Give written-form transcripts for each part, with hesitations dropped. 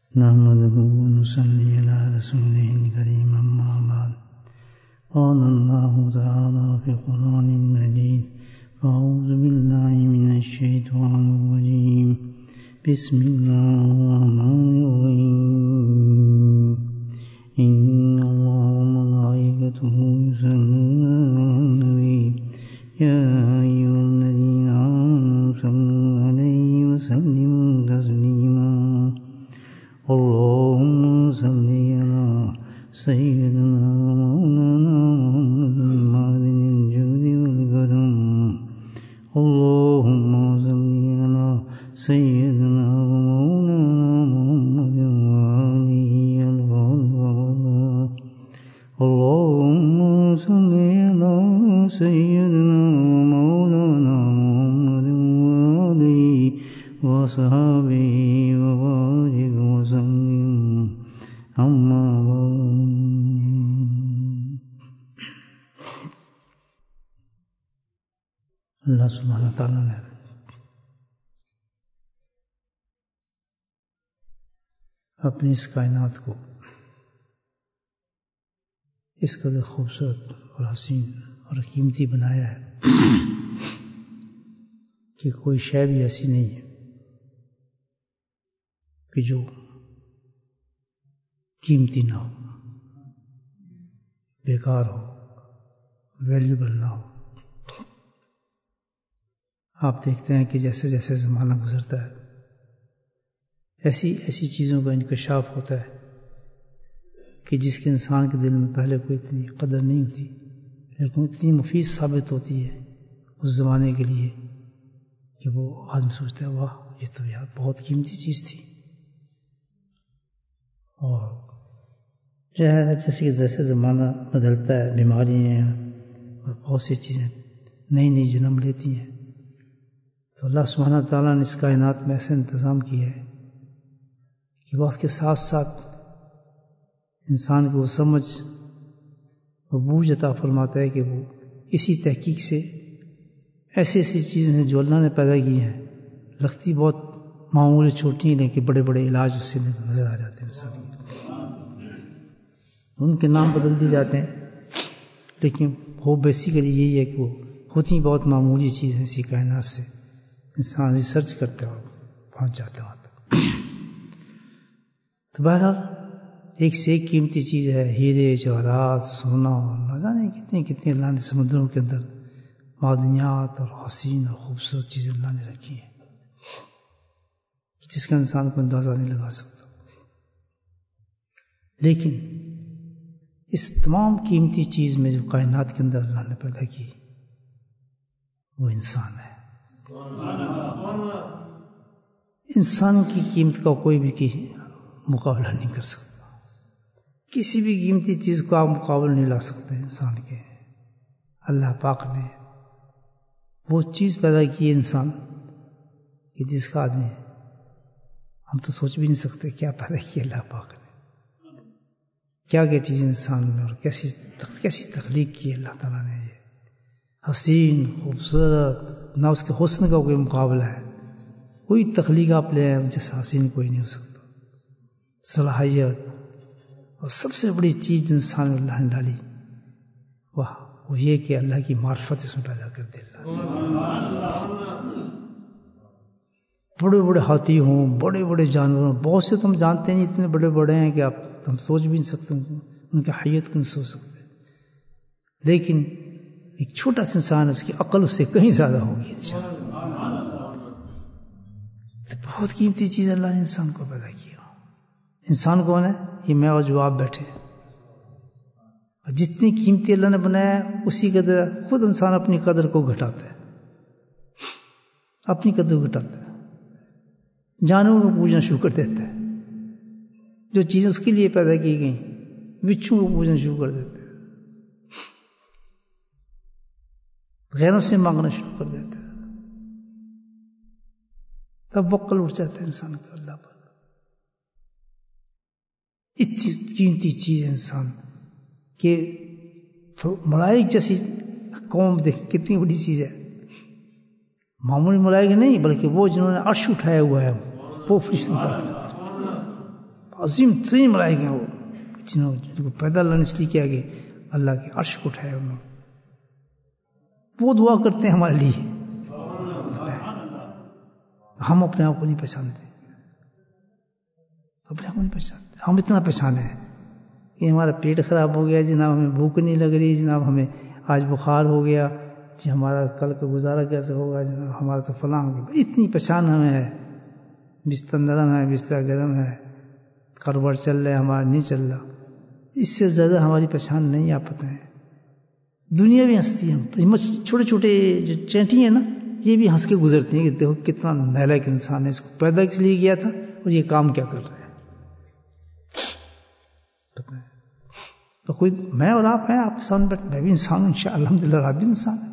نحمده ونصلي على رسوله الكريم أما بعد قال الله تعالى في القرآن المجيد أعوذ بالله من الشيطان الرجيم بسم الله الرحمن الرحيم إن الله وملائكته يصلون على النبي يا أيها الذين آمنوا صلوا عليه وسلموا تسليما اللهم صل على سيدنا ومولانا محمد معدن الجود والكرم اللهم صل على سيدنا ومولانا محمد وآله الغالب اللهم صل على سيدنا ومولانا محمد وآله وصحبه وبارك وسلم أما بعد اللہ سبحانہ تعالیٰ نے اپنی اس کائنات کو اس قدر خوبصورت اور حسین اور قیمتی بنایا ہے کہ کوئی شے بھی ایسی نہیں ہے کہ جو قیمتی نہ ہو، بیکار ہو، ویلیوبل نہ ہو۔ آپ دیکھتے ہیں کہ جیسے جیسے زمانہ گزرتا ہے ایسی چیزوں کا انکشاف ہوتا ہے کہ جس کے انسان کے دل میں پہلے کوئی اتنی قدر نہیں ہوتی، لیکن اتنی مفید ثابت ہوتی ہے اس زمانے کے لیے کہ وہ آدمی سوچتا ہے واہ یہ تو یار بہت قیمتی چیز تھی۔ اور جیسے زمانہ بدلتا ہے، بیماریاں اور بہت سی چیزیں نئی جنم لیتی ہیں، تو اللہ سبحانہ تعالیٰ نے اس کائنات میں ایسا انتظام کیا ہے کہ وہ اس کے ساتھ ساتھ انسان کو وہ سمجھ وہ بوجھ عطا فرماتا ہے کہ وہ اسی تحقیق سے ایسی چیزیں ہیں جو اللہ نے پیدا کی ہیں، لگتی بہت معمولی چھوٹی ہیں لیکن بڑے بڑے علاج اس سے نظر آ جاتے ہیں انسان کے، ان کے نام بدل دیے جاتے ہیں، لیکن وہ بیسیکلی یہی ہے کہ وہ ہوتی بہت معمولی چیز ہے۔ اسی کائنات سے انسان ریسرچ کرتے اور پہنچ جاتے ہیں وہاں تک۔ تو بہرحال ایک سے ایک قیمتی چیز ہے، ہیرے جواہرات، سونا، نہ جانے کتنے اللہ نے سمندروں کے اندر معدنیات اور حسین اور خوبصورت چیزیں اللہ نے رکھی ہیں جس کا انسان کو اندازہ نہیں لگا سکتا۔ لیکن اس تمام قیمتی چیز میں جو کائنات کے اندر اللہ نے پیدا کی وہ انسان ہے۔ انسان کی قیمت کا کوئی بھی مقابلہ نہیں کر سکتا، کسی بھی قیمتی چیز کو آپ مقابلہ نہیں لا سکتے انسان کے۔ اللہ پاک نے وہ چیز پیدا کی ہے انسان کہ جس کا آدمی ہم تو سوچ بھی نہیں سکتے کیا پیدا کیا اللہ پاک نے، کیا چیز انسان میں اور کیسی تخلیق کی اللہ تعالیٰ نے۔ یہ حسین خوبصورت، نہ اس کے حسن کا کوئی مقابلہ ہے، کوئی تخلیق آپ لے آئے جیسا حسین کوئی نہیں ہو سکتا۔ صلاحیت اور سب سے بڑی چیز انسان میں اللہ نے ڈالی وہ یہ کہ اللہ کی معرفت اس میں پیدا کر دے۔ بڑے بڑے ہاتھی ہوں، بڑے بڑے جانور ہوں، بہت سے تم جانتے نہیں اتنے بڑے بڑے ہیں کہ آپ ہم سوچ بھی نہیں سکتے ان کی حیت کو نہیں سوچ سکتے، لیکن ایک چھوٹا سا انسان ہے، اس کی عقل اس سے کہیں زیادہ ہوگی انشاءاللہ۔ بہت قیمتی چیز اللہ نے انسان کو پیدا کیا۔ انسان کون ہے؟ یہ میں اور جو آپ بیٹھے ہیں، اور جتنی قیمتی اللہ نے بنایا ہے اسی قدر خود انسان اپنی قدر کو گھٹاتا ہے، اپنی قدر گھٹاتا ہے، جانوروں کو پوجنا شروع کر دیتا ہے، جو چیزیں اس کے لیے پیدا کی گئیں بچھو کو پوجنا شروع کر دیتا ہے، غیروں سے مانگنا شروع کر دیتا ہے، توکل اٹھ جاتا ہے انسان کا اللہ پر۔ اتنی قیمتی چیز ہے انسان کہ ملائک جیسی قوم دیکھ کتنی بڑی چیز ہے، معمولی ملائک نہیں بلکہ وہ جنہوں نے عرش اٹھایا ہوا ہے وہ فرشتوں کا، عظیم ترین ملائکے ہیں وہ، جن کو پیدا اللہ نے اس لیے کیا کہ اللہ کے عرش کو اٹھایا انہوں نے. وہ دعا کرتے ہیں ہمارے لیے. ہم اپنے آپ کو نہیں پہچانتے، اپنے آپ کو نہیں پہچانتے. ہم اتنا پہچانے ہیں کہ ہمارا پیٹ خراب ہو گیا، جناب ہمیں بھوک نہیں لگ رہی، جناب ہمیں آج بخار ہو گیا، جی ہمارا کل کا گزارا کیسے ہوگا، جناب ہمارا تو فلاں ہو گیا. اتنی پہچان ہمیں ہے. بستر نرم ہے، بستر گرم ہے، کاروبار چل رہا ہے، ہمارا نہیں چل رہا. اس سے زیادہ ہماری پہچان نہیں آپ پتہ ہے. دنیا بھی ہنستی ہے. چھوٹے چھوٹے جو چینٹی ہیں نا، یہ بھی ہنس کے گزرتی ہیں کہ دیکھو کتنا نالائق انسان ہے، اس کو پیدا کس لیے کیا تھا اور یہ کام کیا کر رہا ہے. تو کوئی میں اور آپ ہیں، آپ کے سامنے بیٹھ، میں بھی انسان ہوں انشاءاللہ، الحمدللہ آپ بھی انسان ہیں.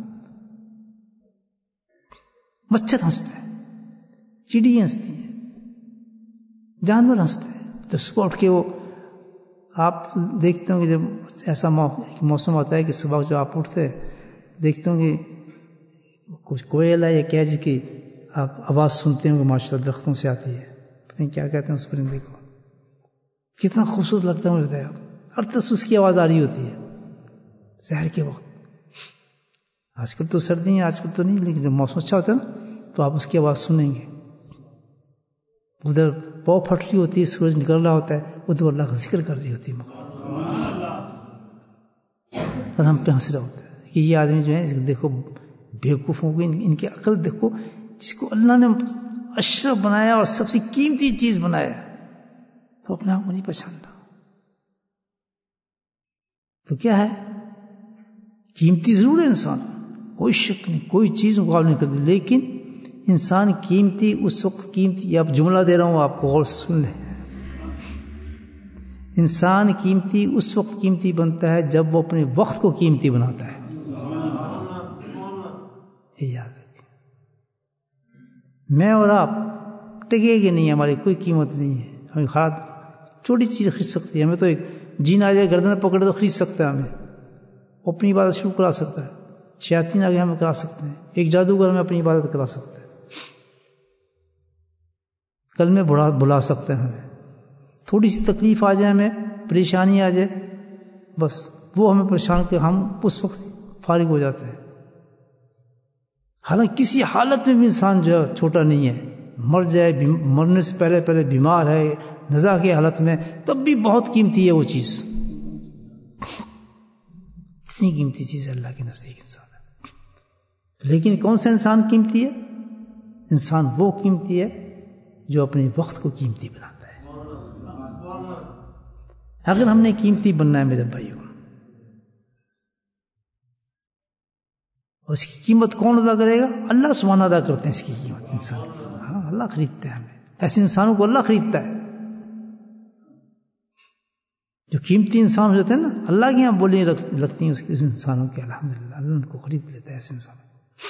مچھر ہنستا ہے، چڑی ہنستی ہے، جانور ہنستے ہیں. تو صبح اٹھ کے وہ آپ دیکھتے ہوں کہ جب ایسا موسم ہوتا ہے کہ صبح جب آپ اٹھتے دیکھتے ہوں کہ کچھ کوئل ہے یا کیا جی کی آپ آواز سنتے ہوں کہ ماشاءاللہ درختوں سے آتی ہے. پتہ نہیں کیا کہتے ہیں اس پرندے کو، کتنا خوبصورت لگتا ہے مجھے. ہر طرف اس کی آواز آ رہی ہوتی ہے سحر کے وقت. آج کل تو سردی ہے، آج کل تو نہیں، لیکن جب موسم اچھا ہوتا ہے نا تو آپ اس کی آواز سنیں گے. ادھر پاؤ پھٹ رہی ہوتی ہے، سورج نکل رہا ہوتا ہے، ادھر اللہ کا ذکر کر رہی ہوتی ہے اور ہم پہ ہنس رہا ہوتا ہے کہ یہ آدمی جو ہے دیکھو بیوقوفوں کو، ان کی عقل دیکھو. جس کو اللہ نے اشرف بنایا اور سب سے قیمتی چیز بنایا، تو اپنے آپ کو نہیں پہچانتا. تو کیا ہے، قیمتی ضرور ہے انسان، کوئی شک نہیں، کوئی چیز مقابلہ نہیں کرتی، لیکن انسان قیمتی اس وقت قیمتی، اب جملہ دے رہا ہوں آپ کو غور سے سن لیں. انسان قیمتی اس وقت قیمتی بنتا ہے جب وہ اپنے وقت کو قیمتی بناتا ہے. یہ یاد رکھیں. میں اور آپ ٹکے گے نہیں، ہماری کوئی قیمت نہیں ہے. ہمیں چھوٹی چیز خرید سکتی ہے، ہمیں تو ایک جین آ جائے گردن پکڑے تو خرید سکتا ہے، ہمیں اپنی عبادت شروع کرا سکتا ہے. شیاطین آگے ہمیں کرا سکتے ہیں، ایک جادوگر ہمیں اپنی عبادت کرا سکتا ہے، کل میں بلا سکتا ہے. ہمیں تھوڑی سی تکلیف آ جائے، ہمیں پریشانی آ جائے، بس وہ ہمیں پریشان کر ہم اس وقت فارغ ہو جاتے ہیں. حالانکہ کسی حالت میں بھی انسان جو ہے چھوٹا نہیں ہے. مر جائے، مرنے سے پہلے بیمار ہے، نزا کی حالت میں، تب بھی بہت قیمتی ہے وہ چیز. اتنی قیمتی چیز ہے اللہ کے نزدیک انسان ہے. لیکن کون سا انسان قیمتی ہے؟ انسان وہ قیمتی ہے جو اپنے وقت کو قیمتی بناتا ہے. اگر ہم نے قیمتی بننا ہے میرے بھائیوں، اور اس کی قیمت کون ادا کرے گا؟ اللہ سبحانہ ادا کرتے ہیں اس کی قیمت انسان کی. ہاں، اللہ خریدتا ہے ہمیں. ایسے انسانوں کو اللہ خریدتا ہے. جو قیمتی انسان ہوتے ہیں نا، اللہ کی یہاں بولی لگتی ہیں اس انسانوں کے، الحمدللہ اللہ ان کو خرید لیتا ہے ایسے انسانوں.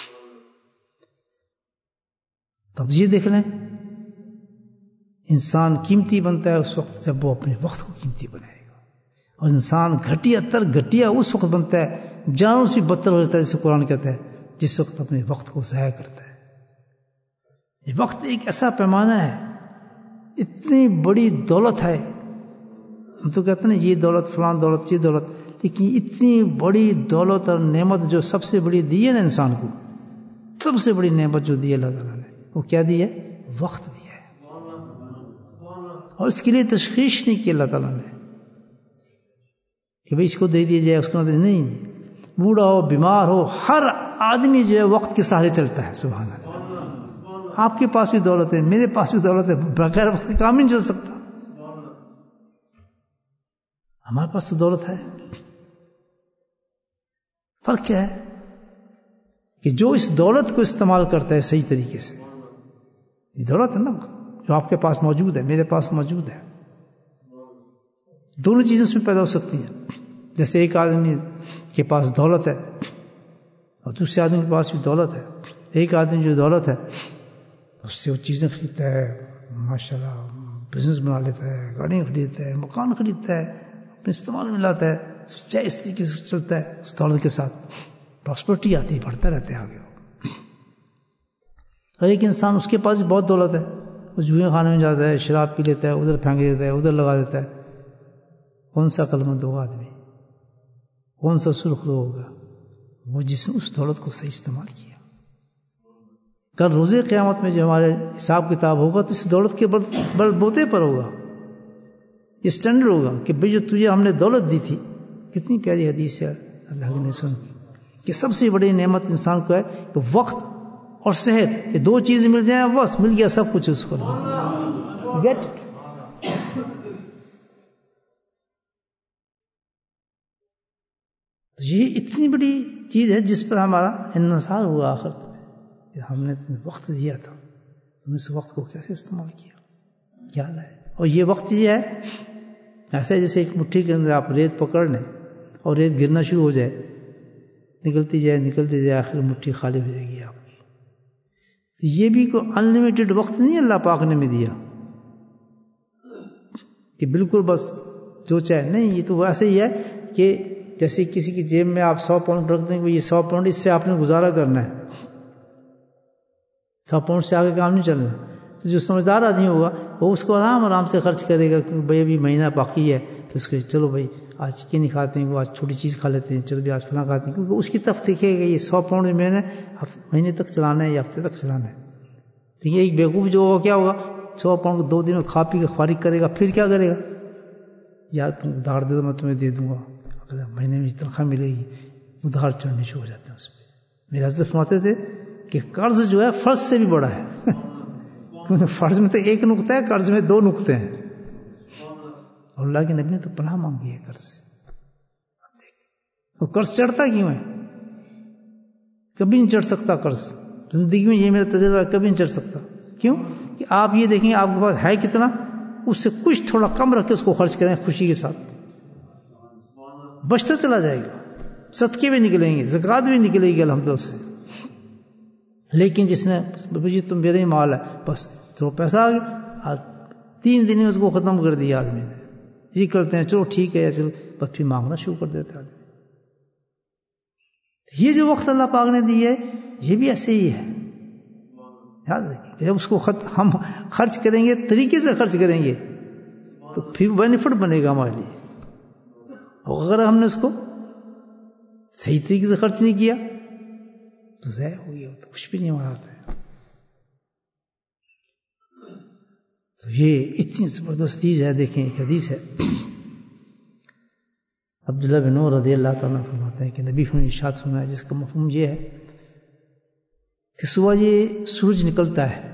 تب یہ دیکھ لیں، انسان قیمتی بنتا ہے اس وقت جب وہ اپنے وقت کو قیمتی بنائے گا. اور انسان گھٹیا اس وقت بنتا ہے، جانوں سے بدتر ہو جاتا ہے، جسے قرآن کہتا ہے، جس وقت اپنے وقت کو ضائع کرتا ہے. یہ وقت ایک ایسا پیمانہ ہے، اتنی بڑی دولت ہے. ہم تو کہتے ہیں یہ دولت فلاں دولت، یہ دولت، لیکن اتنی بڑی دولت اور نعمت جو سب سے بڑی دی ہے نا انسان کو، سب سے بڑی نعمت جو دی ہے اللہ تعالیٰ نے، وہ کیا دی ہے؟ وقت دیا ہے. اور اس کے لیے تشخیص نہیں کی اللہ تعالیٰ نے کہ بھئی اس کو دے دیا جائے، اس کو نہ دے. نہیں، بوڑھا ہو، بیمار ہو، ہر آدمی جو ہے وقت کے سہارے چلتا ہے. سبحان اللہ. آپ کے پاس بھی دولت ہے، میرے پاس بھی دولت ہے، بغیر وقت کے کام نہیں چل سکتا. ہمارے پاس تو دولت ہے. فرق کیا ہے کہ جو اس دولت کو استعمال کرتا ہے صحیح طریقے سے، یہ دولت ہے نا جو آپ کے پاس موجود ہے، میرے پاس موجود ہے. دونوں چیزیں اس میں پیدا ہو سکتی ہیں. جیسے ایک آدمی کے پاس دولت ہے اور دوسرے آدمی کے پاس بھی دولت ہے. ایک آدمی جو دولت ہے اس سے وہ چیزیں خریدتا ہے، ماشاءاللہ بزنس بنا لیتا ہے، گاڑیاں خریدتا ہے، مکان خریدتا ہے، اپنے استعمال میں لاتا ہے، چاہے اس طریقے سے چلتا ہے. اس دولت کے ساتھ پراسپرٹی آتی ہے، بڑھتا رہتا ہے آگے. اور ایک انسان اس کے پاس بہت دولت ہے، وہ جوئیں خانے میں جاتا ہے، شراب پی لیتا ہے، ادھر پھینک دیتا ہے، ادھر لگا دیتا ہے. کون سا عقل مند ہوگا آدمی، کون سا سرخ رو ہوگا؟ وہ جس نے اس دولت کو صحیح استعمال کیا. کل روز قیامت میں جو ہمارے حساب کتاب ہوگا تو اس دولت کے بل بوتے پر ہوگا. یہ سٹینڈرڈ ہوگا کہ بھئی جو تجھے ہم نے دولت دی تھی. کتنی پیاری حدیث ہے اللہ کے نبی کہ سب سے بڑی نعمت انسان کو ہے کہ وقت اور صحت، یہ دو چیزیں مل جائیں بس مل گیا سب کچھ اس کو. گیٹ یہ اتنی بڑی چیز ہے جس پر ہمارا انحصار ہوا آخر میں کہ ہم نے تمہیں وقت دیا تھا، تم نے اس وقت کو کیسے استعمال کیا لائے. اور یہ وقت یہ ہے ایسا جیسے ایک مٹھی کے اندر آپ ریت پکڑ لیں اور ریت گرنا شروع ہو جائے، نکلتی جائے آخر مٹھی خالی ہو جائے گی آپ کی. تو یہ بھی کوئی انلمیٹڈ وقت نہیں اللہ پاک نے میں دیا کہ بالکل بس جو چاہے. نہیں، یہ تو ویسے ہی ہے کہ جیسے کسی کی جیب میں آپ 100 پاؤنڈ رکھ دیں کہ یہ 100 پاؤنڈ اس سے آپ نے گزارا کرنا ہے، 100 پاؤنڈ سے آگے کام نہیں چلنا. تو جو سمجھدار آدمی ہوگا وہ اس کو آرام سے خرچ کرے گا کیونکہ بھائی ابھی مہینہ باقی ہے تو اس کو چلو بھائی آج چکن نہیں کھاتے ہیں، وہ آج چھوٹی چیز کھا لیتے ہیں، چلو بھی آج فلاں کھاتے ہیں، کیونکہ اس کی طرف دیکھے گا یہ 100 پاؤنڈ میں نے مہینے تک چلانا ہے یا ہفتے تک چلانا ہے. تو یہ ایک بیوقوف جو ہوگا کیا ہوگا 100 پاؤنڈ کو 2 دن میں کھا پی کے فارغ کرے گا، پھر کیا کرے گا؟ یار تم ادھار دے دو میں تمہیں دے دوں گا، اگر مہینے میں تنخواہ ملے گی ادھار چڑھنے شروع ہو جاتے ہیں اس پہ. میرے حضرت فرماتے تھے کہ قرض جو ہے فرض سے بھی بڑا ہے کیونکہ فرض میں تو ایک نقطہ ہے، قرض میں 2 نقطے ہیں. اور اللہ کے نبی نے تو پناہ مانگی ہے قرض سے. وہ قرض چڑھتا کیوں ہے؟ کبھی نہیں چڑھ سکتا قرض زندگی میں، یہ میرا تجربہ ہے، کبھی نہیں چڑھ سکتا. کیوں کہ آپ یہ دیکھیں آپ کے پاس ہے کتنا، اس سے کچھ تھوڑا کم رکھ کے اس کو خرچ کریں خوشی کے ساتھ، بچتا چلا جائے گا. صدقے بھی نکلیں گے، زکوٰۃ بھی نکلے گی الحمدللہ اس سے. لیکن جس نے جی تم میرے ہی مال ہے بس تو پیسہ آ گیا، 3 دن میں اس کو ختم کر دیا آدمی نے. یہ کرتے ہیں چلو ٹھیک ہے چلو، بس پھر مانگنا شروع کر دیتے آدمی. یہ جو وقت اللہ پاک نے دی ہے یہ بھی ایسے ہی ہے. یاد رکھیں جب اس کو ہم خرچ کریں گے، طریقے سے خرچ کریں گے تو پھر بینیفٹ بنے گا ہمارے لیے. اور اگر ہم نے اس کو صحیح طریقے سے خرچ نہیں کیا تو ضائع ہو گیا، تو کچھ بھی نہیں ہمارا آتا ہے. تو یہ اتنی زبردست چیز ہے. دیکھیں ایک حدیث ہے عبداللہ بن عمر رضی اللہ تعالیٰ فرماتے ہیں کہ نبی نے ارشاد فرمایا جس کا مفہوم یہ ہے کہ صبح یہ سورج نکلتا ہے،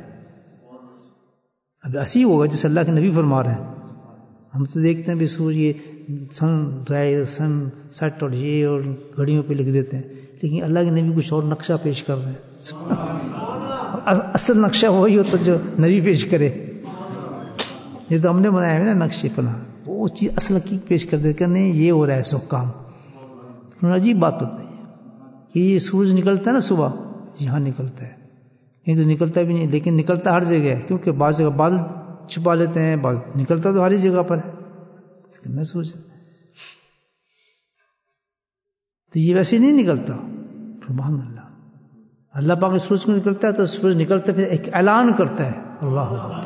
اب ایسے ہی ہوگا جیسے اللہ کے نبی فرما رہے ہیں. ہم تو دیکھتے ہیں بھی سورج یہ سن رائز سن سیٹ اور یہ اور گھڑیوں پہ لکھ دیتے ہیں، لیکن اللہ کے نبی کچھ اور نقشہ پیش کر رہے ہیں. اصل نقشہ وہی ہوتا جو نبی پیش کرے. یہ تو ہم نے بنایا ہے نا نقشے پناہ، وہ چیز اصل حقیقت پیش کر دے کر نہیں یہ ہو رہا ہے سو کام. عجیب بات بتائی ہے کہ یہ سورج نکلتا ہے نا صبح، جی ہاں نکلتا ہے. یہ تو نکلتا بھی نہیں لیکن نکلتا ہر جگہ ہے، کیونکہ بعض جگہ بادل چھپا لیتے ہیں، بعض نکلتا تو ہر ہی جگہ پر ہے. نہ سورج تو یہ ویسے نہیں نکلتا. سبحان اللہ، اللہ پاک سورج کو نکلتا ہے تو سورج نکلتا ہے پھر ایک اعلان کرتا ہے اللہ اکبر.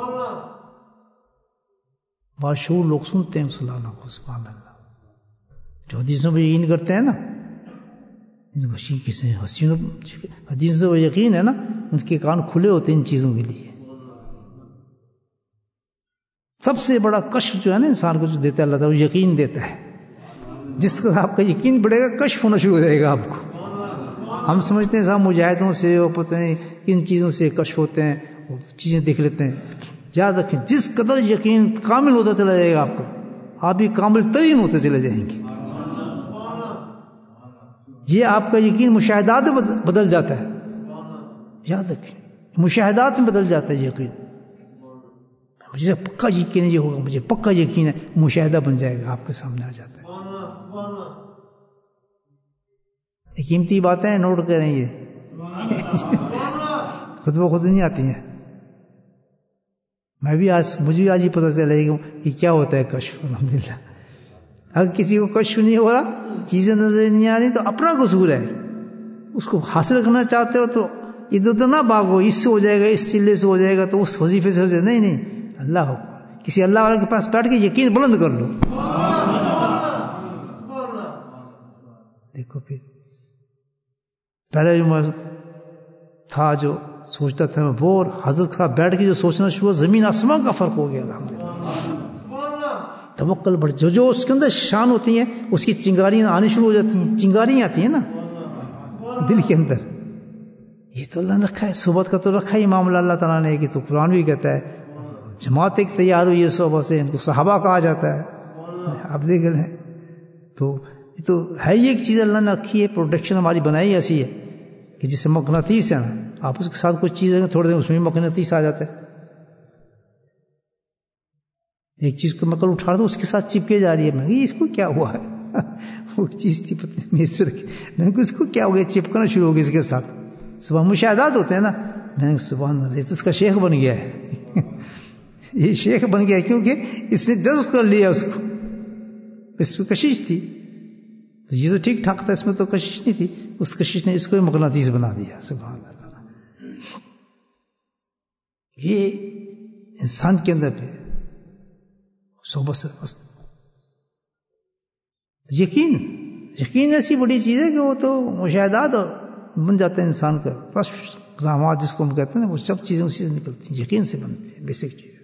باشعور لوگ سنتے ہیں مسلمانوں کو. سبحان اللہ، جو حدیثوں پہ یقین کرتے ہیں نا، حدیث سے وہ یقین ہے نا، ان کے کان کھلے ہوتے ہیں ان چیزوں کے لیے. سب سے بڑا کشف جو ہے نا انسان کو جو دیتا ہے اللہ تعالیٰ، وہ یقین دیتا ہے. جس طرح آپ کا یقین بڑھے گا کشف ہونا شروع ہو جائے گا آپ کو. ہم سمجھتے ہیں صاحب مجاہدوں سے وہ پتہ نہیں کن چیزوں سے کشف ہوتے ہیں، وہ چیزیں دیکھ لیتے ہیں. یاد رکھیں جس قدر یقین کامل ہوتا چلا جائے گا آپ کا، آپ بھی کامل ترین ہوتے چلے جائیں گے. یہ آپ کا یقین مشاہدات میں بدل جاتا ہے. یاد رکھیں مشاہدات میں بدل جاتا ہے یقین. مجھے پکا یقین یہ ہوگا، مجھے پکا یقین ہے، مشاہدہ بن جائے گا آپ کے سامنے آ جاتا ہے. یہ قیمتی باتیں ہیں، نوٹ کریں. یہ خود بخود نہیں آتی ہیں. مجھے آج ہی پتہ چلے گا کہ کیا ہوتا ہے کشف. الحمدللہ اگر کسی کو کشف نہیں ہو رہا، چیزیں نظر نہیں آ رہی تو اپنا قصور ہے. اس کو حاصل کرنا چاہتے ہو تو ادھر ادھر نہ بھاگو، اس سے ہو جائے گا، اس چلے سے ہو جائے گا، تو اس وظیفے سے ہو جائے گا، نہیں، اللہ ہو، کسی اللہ والے کے پاس بیٹھ کے یقین بلند کر لو. دیکھو پھر پہلے جو میں تھا جو سوچتا تھا میں وہ، حضرت کے ساتھ بیٹھ کے جو سوچنا شروع، زمین آسمان کا فرق ہو گیا الحمدللہ. توکل بڑھ، جو اس کے اندر شان ہوتی ہیں اس کی چنگاریاں آنی شروع ہو جاتی ہیں. چنگاریاں آتی ہیں نا دل کے اندر. یہ تو اللہ نے رکھا ہے، صحبت کا تو رکھا ہی معاملہ اللہ تعالیٰ نے، کہ تو قرآن بھی کہتا ہے جماعت ایک تیار ہوئی ہے صحبت سے، ان کو صحابہ کہا جاتا ہے. آپ دیکھ رہے ہیں تو یہ تو ہے ہی ایک چیز اللہ نے رکھی ہے، پروٹیکشن ہماری بنائی ایسی ہے کہ جسے مقناطیس ہے، آپ اس کے ساتھ کوئی چیز ہے تھوڑے دن اس میں بھی مقناطیس آ جاتا ہے. ایک چیز کو مکل اٹھا دو اس کے ساتھ چپکے جا رہی ہے. میں اس کو کیا ہوا ہے؟ وہ چیز تھی پتہ میز پہ رکھی، میں اس کو کیا ہو گیا، چپکنا شروع ہو گیا اس کے ساتھ. صبح مشاہدات ہوتے ہیں نا، میں نے سبحان اللہ، تو اس کا شیخ بن گیا ہے. یہ شیخ بن گیا کیونکہ اس نے جذب کر لیا اس کو. اس میں کشش تھی تو یہ تو ٹھیک ٹھاک تھا، اس میں تو کشش نہیں تھی، اس کشش نے اس کو مقناطیس بنا دیا. سبحان اللہ. یہ انسان کے اندر پہ صحبت سے یقین ایسی بڑی چیز ہے کہ وہ تو مشاہدات بن جاتا ہے انسان کا. رحمات جس کو ہم کہتے ہیں وہ سب چیزیں اسی سے نکلتی ہیں، یقین سے بنتی ہیں، بیسک چیز.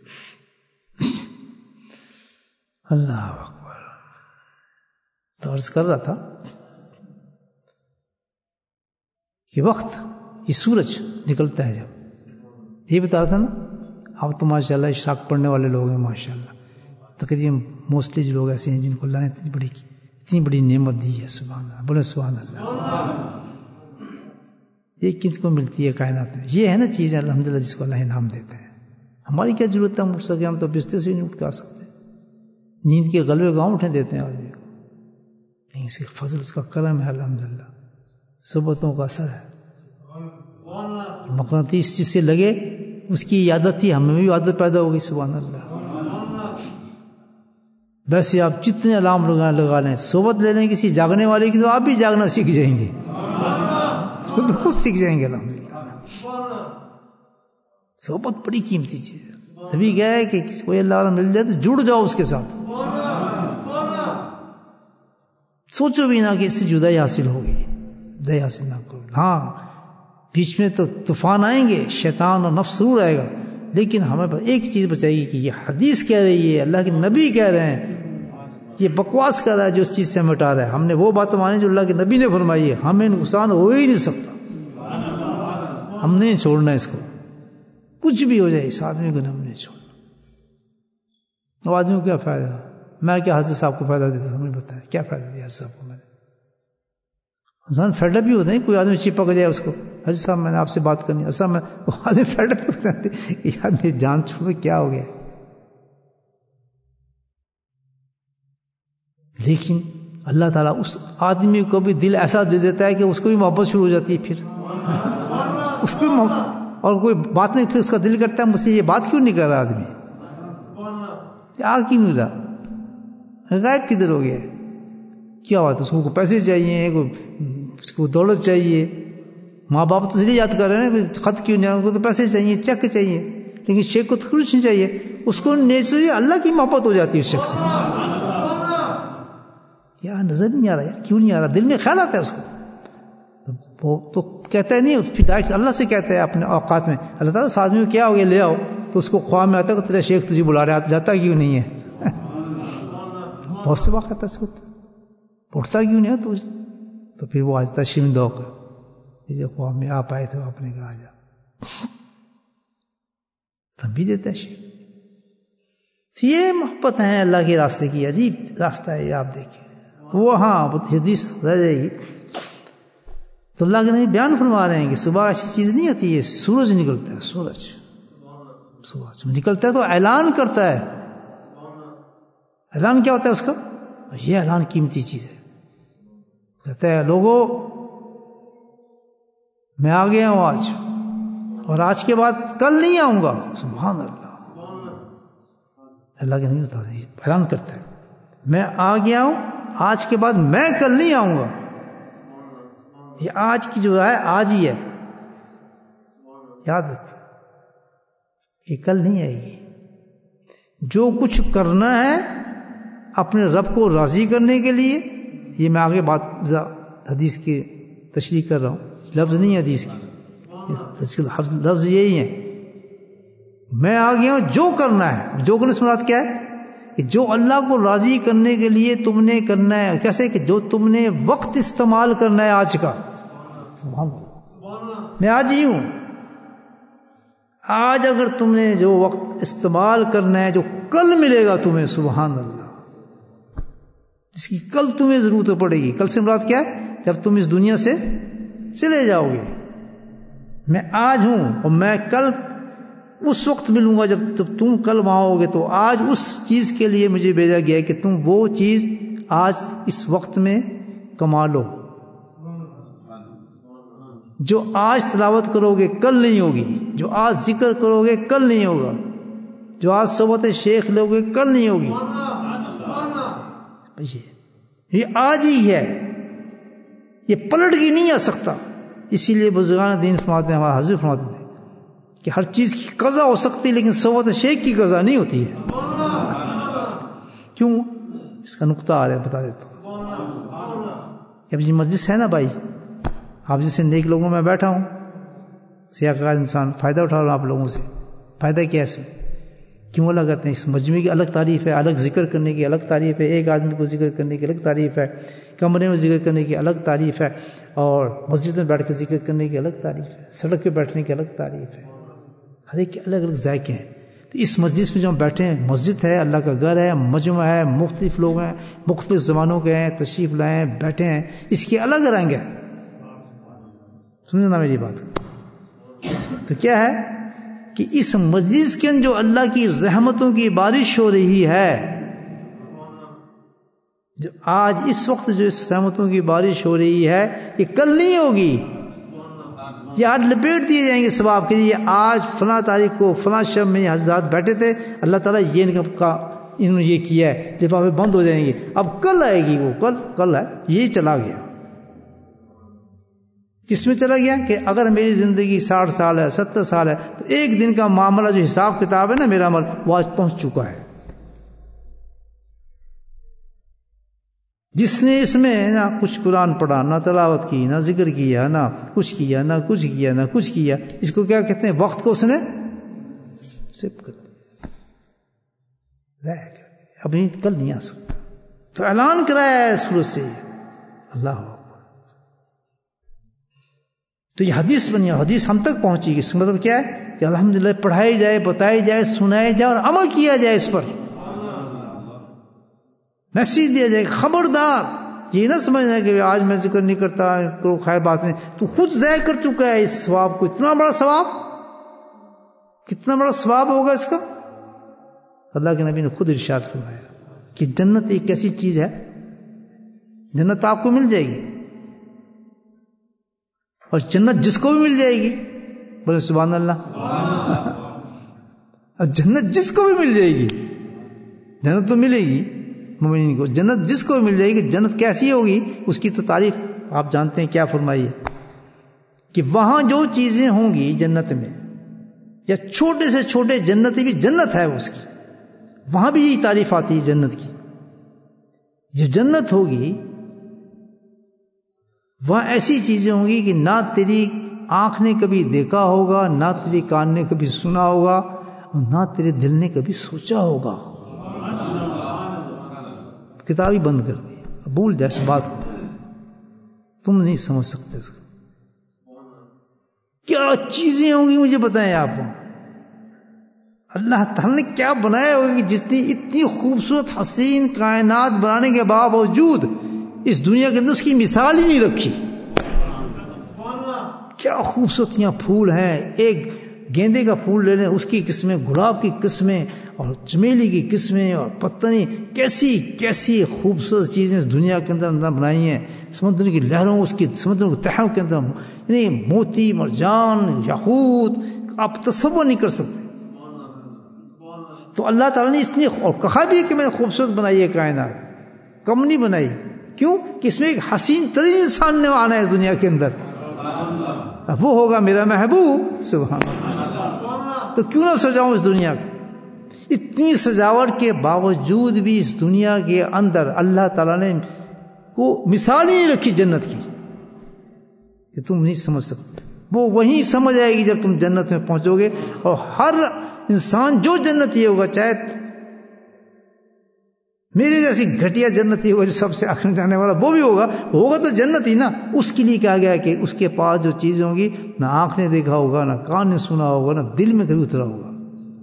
اللہ اکبر. تو عرض کر رہا تھا کہ وقت یہ سورج نکلتا ہے جب، یہ بتا رہا تھا نا. اب تو ماشاء اللہ اشراق پڑھنے والے لوگ ہیں ماشاء اللہ، تقریباً موسٹلی جو لوگ ایسے ہیں جن کو اللہ نے اتنی بڑی نعمت دی ہے. سبحان اللہ، بولے سبحان اللہ. یہ کس کو ملتی ہے کائنات میں؟ یہ ہے نا چیز الحمدللہ جس کو اللہ انعام دیتا ہے. ہماری کیا ضرورت ہے ہم اٹھ سکے؟ ہم تو بستر سے نہیں اٹھ کے آ سکتے. نیند کے غلبے گاؤں اٹھنے دیتے ہیں آدمی کو. لیکن اس کے فضل، اس کا کرم ہے الحمدللہ، صحبتوں کا اثر ہے. مقناطیس جس سے لگے اس کی عادت تھی، ہمیں بھی عادت پیدا ہوگی. سبحان اللہ. ویسے آپ جتنے الارم لگا لیں، صحبت لے لیں کسی جاگنے والے کی، تو آپ بھی جاگنا سیکھ جائیں گے، خود سیکھ جائیں گے الحمدللہ. صحبت بڑی قیمتی چیز ہے. تبھی کیا ہے کہ کوئی اللہ والا مل جائے تو جڑ جاؤ اس کے ساتھ. سوچو بھی نہ کہ اس سے جدائی حاصل ہوگی، جدائی حاصل نہ کرو. ہاں بیچ میں تو طوفان آئیں گے، شیطان اور نفس ضرور آئے گا، لیکن ہمیں ایک چیز بچائے گی کہ یہ حدیث کہہ رہی ہے، اللہ کے نبی کہہ رہے ہیں. یہ بکواس کر رہا ہے جو اس چیز سے ہمیں ہٹا رہا ہے. ہم نے وہ بات مانی جو اللہ کے نبی نے فرمائی ہے. ہمیں نقصان ہو ہی نہیں سکتا، ہم نہیں چھوڑنا اس کو. کچھ بھی ہو جائے اس آدمی کو ہم نہیں چھوڑنا. اب آدمی کو کیا فائدہ؟ میں کیا حضرت صاحب کو فائدہ دیتا؟ ہمیں بتایا کیا فائدہ دیا حضرت صاحب کو میں نے؟ انسان فیڈ اپ بھی ہوتا ہے. کوئی آدمی چپک جائے اس کو، حضرت صاحب میں نے آپ سے بات کرنی، اصل میں وہ آدمی فیڈ اپ ہوتا ہے، یار میری جان چھوڑ کیا ہو گیا. لیکن اللہ تعالیٰ اس آدمی کو بھی دل ایسا دے دیتا ہے کہ اس کو بھی محبت شروع ہو جاتی ہے. پھر اس کو اور کوئی بات نہیں، پھر اس کا دل کرتا ہے مجھ سے یہ بات کیوں نہیں کر رہا آدمی، آ کیوں نہیں رہا، غائب کدھر ہو گیا، کیا بات ہے؟ اس کو پیسے چاہیے، اس کو دولت چاہیے. ماں باپ تو اس لیے یاد کر رہے ہیں، خط کیوں نہیں، ان کو تو پیسے چاہیے، چیک چاہیے. لیکن شیخ کو تو کچھ نہیں چاہیے، اس کو نیچرلی اللہ کی محبت ہو جاتی ہے اس شخص سے. یار نظر نہیں آ رہا، یار کیوں نہیں آ رہا، دل میں خیال آتا ہے اس کو. وہ تو کہتا ہے نہیں، پھر ڈائریکٹ اللہ سے کہتا ہے اپنے اوقات میں، اللہ تعالیٰ اس آدمی کو کیا ہو گیا لے آؤ. تو اس کو خواب میں آتا ہے کہ تیرا شیخ تجھے بلا رہا ہے، جاتا کیوں نہیں ہے؟ بہت سے واقع آتا ہے اس کو، اٹھتا کیوں نہیں ہے تو پھر وہ آ جاتا ہے شرمندہ ہو کر، جیسے خواب میں آپ آئے تھے آپ نے کہا جا، تم بھی دیتا ہے شیخ. یہ محبت ہے اللہ کے راستے کی، عجیب راستہ ہے یہ. آپ دیکھیں وہ، ہاں وہ حدیث رہ جائے گی. تو اللہ کے نبی بیان فرما رہے ہیں کہ صبح ایسی چیز نہیں آتی ہے، سورج نکلتا ہے، سورج نکلتا ہے تو اعلان کرتا ہے. اعلان کیا ہوتا ہے اس کا؟ یہ اعلان قیمتی چیز ہے. کہتا ہے لوگوں میں آ گیا ہوں آج، اور آج کے بعد کل نہیں آؤں گا. سبحان اللہ. اللہ کے نبی بتا دیں، اعلان کرتا ہے میں آ گیا ہوں، آج کے بعد میں کل نہیں آؤں گا. یہ آج کی جو ہے آج ہی ہے، یاد رکھ، یہ کل نہیں آئے گی. جو کچھ کرنا ہے اپنے رب کو راضی کرنے کے لیے، یہ میں آگے بات حدیث کی تشریح کر رہا ہوں، لفظ نہیں حدیث کی، لفظ یہی ہے. میں آ گیا ہوں جو کرنا ہے. جو کرنے سے مراد کیا ہے؟ کہ جو اللہ کو راضی کرنے کے لیے تم نے کرنا ہے. کیسے؟ کہ جو تم نے وقت استعمال کرنا ہے آج کا. میں آج ہی ہوں. آج اگر تم نے جو وقت استعمال کرنا ہے جو کل ملے گا تمہیں، سبحان اللہ، جس کی کل تمہیں ضرورت پڑے گی. کل سے مراد کیا ہے؟ جب تم اس دنیا سے چلے جاؤ گے. میں آج ہوں اور میں کل اس وقت ملوں گا جب تم کل وہاں ہوگے. تو آج اس چیز کے لیے مجھے بھیجا گیا ہے کہ تم وہ چیز آج اس وقت میں کما لو. جو آج تلاوت کرو گے کل نہیں ہوگی، جو آج ذکر کرو گے کل نہیں ہوگا، جو آج صحبت شیخ لو گے کل نہیں ہوگی. یہ آج ہی ہے، یہ پلٹ کے نہیں آ سکتا. اسی لیے بزرگان دین فرماتے ہیں، ہمارا حضرت فرماتے ہیں کہ ہر چیز کی قضا ہو سکتی ہے لیکن صحبت شیخ کی قضا نہیں ہوتی ہے. کیوں؟ اس کا نقطہ آ رہا ہے، بتا دیتا ہوں. اب یہ مجلس ہے نا بھائی، آپ جیسے نیک لوگوں میں بیٹھا ہوں، سیاقار انسان، فائدہ اٹھا رہا ہوں آپ لوگوں سے. فائدہ کیا ہے اس میں؟ کیوں اللہ کہتے ہیں؟ اس مجمع کی الگ تعریف ہے، الگ ذکر کرنے کی الگ تعریف ہے، ایک آدمی کو ذکر کرنے کی الگ تعریف ہے، کمرے میں ذکر کرنے کی الگ تعریف ہے، اور مسجد میں بیٹھ کے ذکر کرنے کی الگ تعریف ہے، سڑک پہ بیٹھنے کی الگ تعریف ہے. ہر ایک کے الگ الگ ذائقے ہیں. تو اس مجلس میں جو ہم بیٹھے ہیں، مسجد ہے، اللہ کا گھر ہے، مجمع ہے، مختلف لوگ ہیں، مختلف زبانوں کے ہیں، تشریف لائے ہیں، بیٹھے ہیں، اس کے الگ رنگ ہے. سمجھنا میری بات. تو کیا ہے کہ اس مجلس کے اندر جو اللہ کی رحمتوں کی بارش ہو رہی ہے، جو آج اس وقت جو اس رحمتوں کی بارش ہو رہی ہے، یہ کل نہیں ہوگی. یہ آج لپیٹ دیے جائیں گے ثواب کے لیے. آج فلاں تاریخ کو فلاں شب میں یہ حضرات بیٹھے تھے، اللہ تعالیٰ یہ انہوں نے یہ کیا ہے، لفافے بند ہو جائیں گے. اب کل آئے گی، وہ کل ہے، یہی چلا گیا. کس میں چلا گیا؟ کہ اگر میری زندگی 60 سال ہے، 70 سال ہے، تو ایک دن کا معاملہ جو حساب کتاب ہے نا میرا عمل، وہ آج پہنچ چکا ہے. جس نے اس میں نہ کچھ قرآن پڑھا، نہ تلاوت کی، نہ ذکر کیا، نہ کچھ کیا، نہ کچھ کیا، نہ کچھ کیا، اس کو کیا کہتے ہیں؟ وقت کو اس نے سپ کر دیا. اب کل نہیں آ سکتا. تو اعلان کرایا ہے سورج سے، اللہ. تو یہ حدیث بنی، حدیث ہم تک پہنچی گی. اس کا مطلب کیا ہے؟ کہ الحمدللہ پڑھائی جائے، بتائی جائے، سنائی جائے اور عمل کیا جائے اس پر. میسیج دیا جائے، خبردار یہ نہ سمجھنا کہ آج میں ذکر نہیں کرتا تو خیر بات نہیں. تو خود ضائع کر چکا ہے اس ثواب کو. اتنا بڑا ثواب، کتنا بڑا ثواب ہوگا اس کا. اللہ کے نبی نے خود ارشاد فرمایا کہ جنت ایک ایسی چیز ہے، جنت آپ کو مل جائے گی، اور جنت جس کو بھی مل جائے گی، بولے سبحان اللہ. اور جنت جس کو بھی مل جائے گی، جنت تو ملے گی مومنین کو. جنت جس کو بھی مل جائے گی. جنت کیسی ہوگی؟ اس کی تو تعریف آپ جانتے ہیں کیا فرمائی ہے کہ وہاں جو چیزیں ہوں گی جنت میں، یا چھوٹے سے چھوٹے جنتی بھی جنت ہے اس کی، وہاں بھی یہی تعریف آتی ہے جنت کی. جو جنت ہوگی وہاں ایسی چیزیں ہوں گی کہ نہ تیری آنکھ نے کبھی دیکھا ہوگا، نہ تیری کان نے کبھی سنا ہوگا، اور نہ تیرے دل نے کبھی سوچا ہوگا. کتاب ہی بند کر دی. بھول جائے اس بات کو، تم نہیں سمجھ سکتے اس کو. کیا چیزیں ہوں گی مجھے بتائیں آپ. اللہ تعالیٰ نے کیا بنایا ہوگا کہ جتنی اتنی خوبصورت حسین کائنات بنانے کے باوجود اس دنیا کے اندر اس کی مثال ہی نہیں رکھی. کیا خوبصورت یہاں پھول ہیں. ایک گیندے کا پھول لے لیں، اس کی قسمیں، گلاب کی قسمیں، اور چمیلی کی قسمیں، اور پتہ نہیں کیسی کیسی خوبصورت چیزیں اس دنیا کے اندر بنائی ہیں. سمندر کی لہروں، اس کی سمندر کے تہوں کے اندر یعنی موتی، مرجان، یاقوت، آپ تصور نہیں کر سکتے. تو اللہ تعالیٰ نے اتنی، اور کہا بھی کہ میں نے خوبصورت بنائی ہے کائنات، کم نہیں بنائی. کیوں کہ اس میں ایک حسین ترین انسان نے آنا ہے دنیا کے اندر. وہ ہوگا میرا محبوب. سبحان اللہ. تو کیوں نہ سجاؤں اس دنیا کو؟ اتنی سجاوٹ کے باوجود بھی اس دنیا کے اندر اللہ تعالیٰ نے کو مثال ہی نہیں رکھی جنت کی کہ تم نہیں سمجھ سکتے. وہ وہیں سمجھ آئے گی جب تم جنت میں پہنچو گے. اور ہر انسان جو جنتی ہوگا، چاہے میرے جیسی گھٹیا جنتی ہوگا جو سب سے آخر جانے والا، وہ بھی ہوگا تو جنت ہی نا. اس کے لیے کہا گیا کہ اس کے پاس جو چیزیں ہوں گی نہ آنکھ نے دیکھا ہوگا، نہ کان نے سنا ہوگا، نہ دل میں کبھی اترا ہوگا.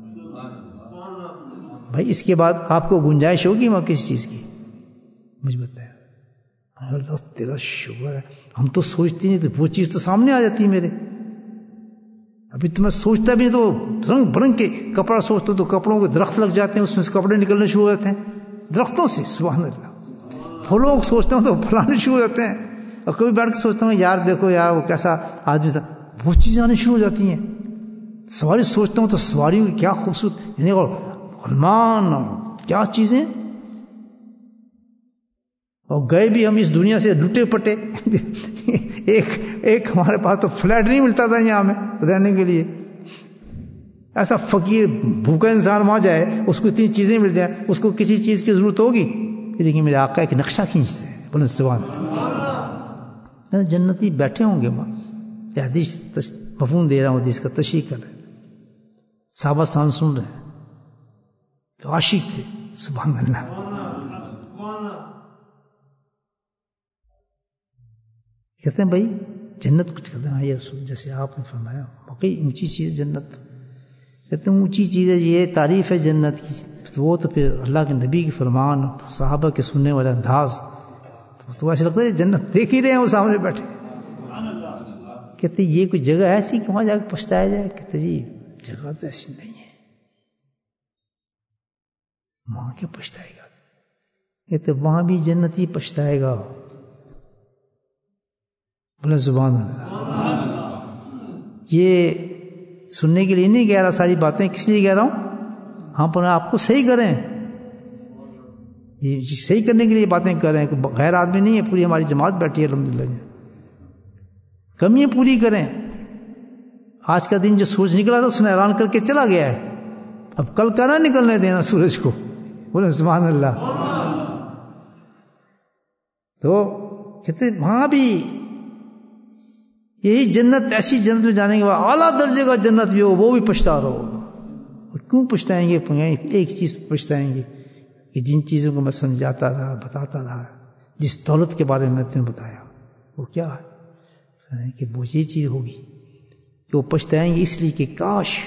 بھائی اس کے بعد آپ کو گنجائش ہوگی وہاں کسی چیز کی؟ مجھے بتایا. اللہ تیرا شکر ہے، ہم تو سوچتے نہیں تو وہ چیز تو سامنے آ جاتی ہے میرے. ابھی تو میں سوچتا بھی تو رنگ برنگ کے کپڑا سوچتا ہوں تو کپڑوں کے درخت لگ جاتے ہیں، اس میں سے کپڑے نکلنے شروع ہو جاتے ہیں درختوں سے. سبحان اللہ. پھولوں کو سوچتا ہوں تو پھلانے شروع ہو جاتے ہیں. اور کبھی بیٹھ کے سوچتا ہوں یار دیکھو یار وہ کیسا آدمی تھا، وہ چیزیں آنے شروع ہو جاتی ہیں. سواری سوچتا ہوں تو سواریوں کی کیا خوبصورت، یعنی غلمان کیا چیزیں. اور گئے بھی ہم اس دنیا سے لٹے پٹے. ایک ہمارے پاس تو فلیٹ نہیں ملتا تھا یہاں میں رہنے کے لیے. ایسا فقیر بھوکا انسان وہاں جائے اس کو اتنی چیزیں مل جائیں، اس کو کسی چیز کی ضرورت ہوگی. لیکن میرے آقا ایک نقشہ کھینچتے ہیں، بولے سبحان اللہ. جنتی بیٹھے ہوں گے وہاں. یہ حدیث مفہوم دے رہا ہوں، حدیث کا تشریح کر رہے ہیں. صحابہ سان سن رہے ہیں، تو عاشق تھے. سبحان اللہ. کہتے ہیں بھائی جنت کچھ کہتے ہیں یہ رسول جیسے آپ نے فرمایا واقعی اونچی چیز جنت. کہتے ہیں اونچی چیز ہے، یہ تعریف ہے جنت کی. تو وہ تو پھر اللہ کے نبی کے فرمان، صحابہ کے سننے والا انداز، تو ایسا لگتا ہے جنت دیکھ ہی رہے ہیں وہ سامنے بیٹھے. کہتے یہ کوئی جگہ ایسی کہ وہاں جا کے پچھتایا جائے؟ کہتے جی جگہ تو ایسی نہیں ہے، وہاں کیا پچھتائے گا. کہتے وہاں بھی جنتی پچھتائے گا. بولے سبحان اللہ. یہ سننے کے لیے نہیں کہہ رہا ساری باتیں، کس لیے کہہ رہا ہوں؟ ہم پر آپ کو صحیح کریں، یہ صحیح کرنے کے لیے باتیں کر رہے ہیں. غیر آدمی نہیں ہے، پوری ہماری جماعت بیٹھی ہے الحمدللہ. کمیاں پوری کریں. آج کا دن جو سورج نکلا تھا اس نے اعلان کر کے چلا گیا ہے، اب کل کا نہ نکلنے دینا سورج کو. بولے سبحان اللہ. تو کہتے وہاں بھی یہی جنت، ایسی جنت میں جانے کے بعد اعلیٰ درجے کا جنت بھی ہو، وہ بھی پچھتا رہو. کیوں پچھتائیں گے؟ ایک چیز پچھتائیں گے کہ جن چیزوں کو میں سمجھاتا رہا، بتاتا رہا، جس دولت کے بارے میں میں تمہیں بتایا، وہ کیا ہے کہ وہ یہ چیز ہوگی کہ وہ پچھتائیں گے اس لیے کہ کاش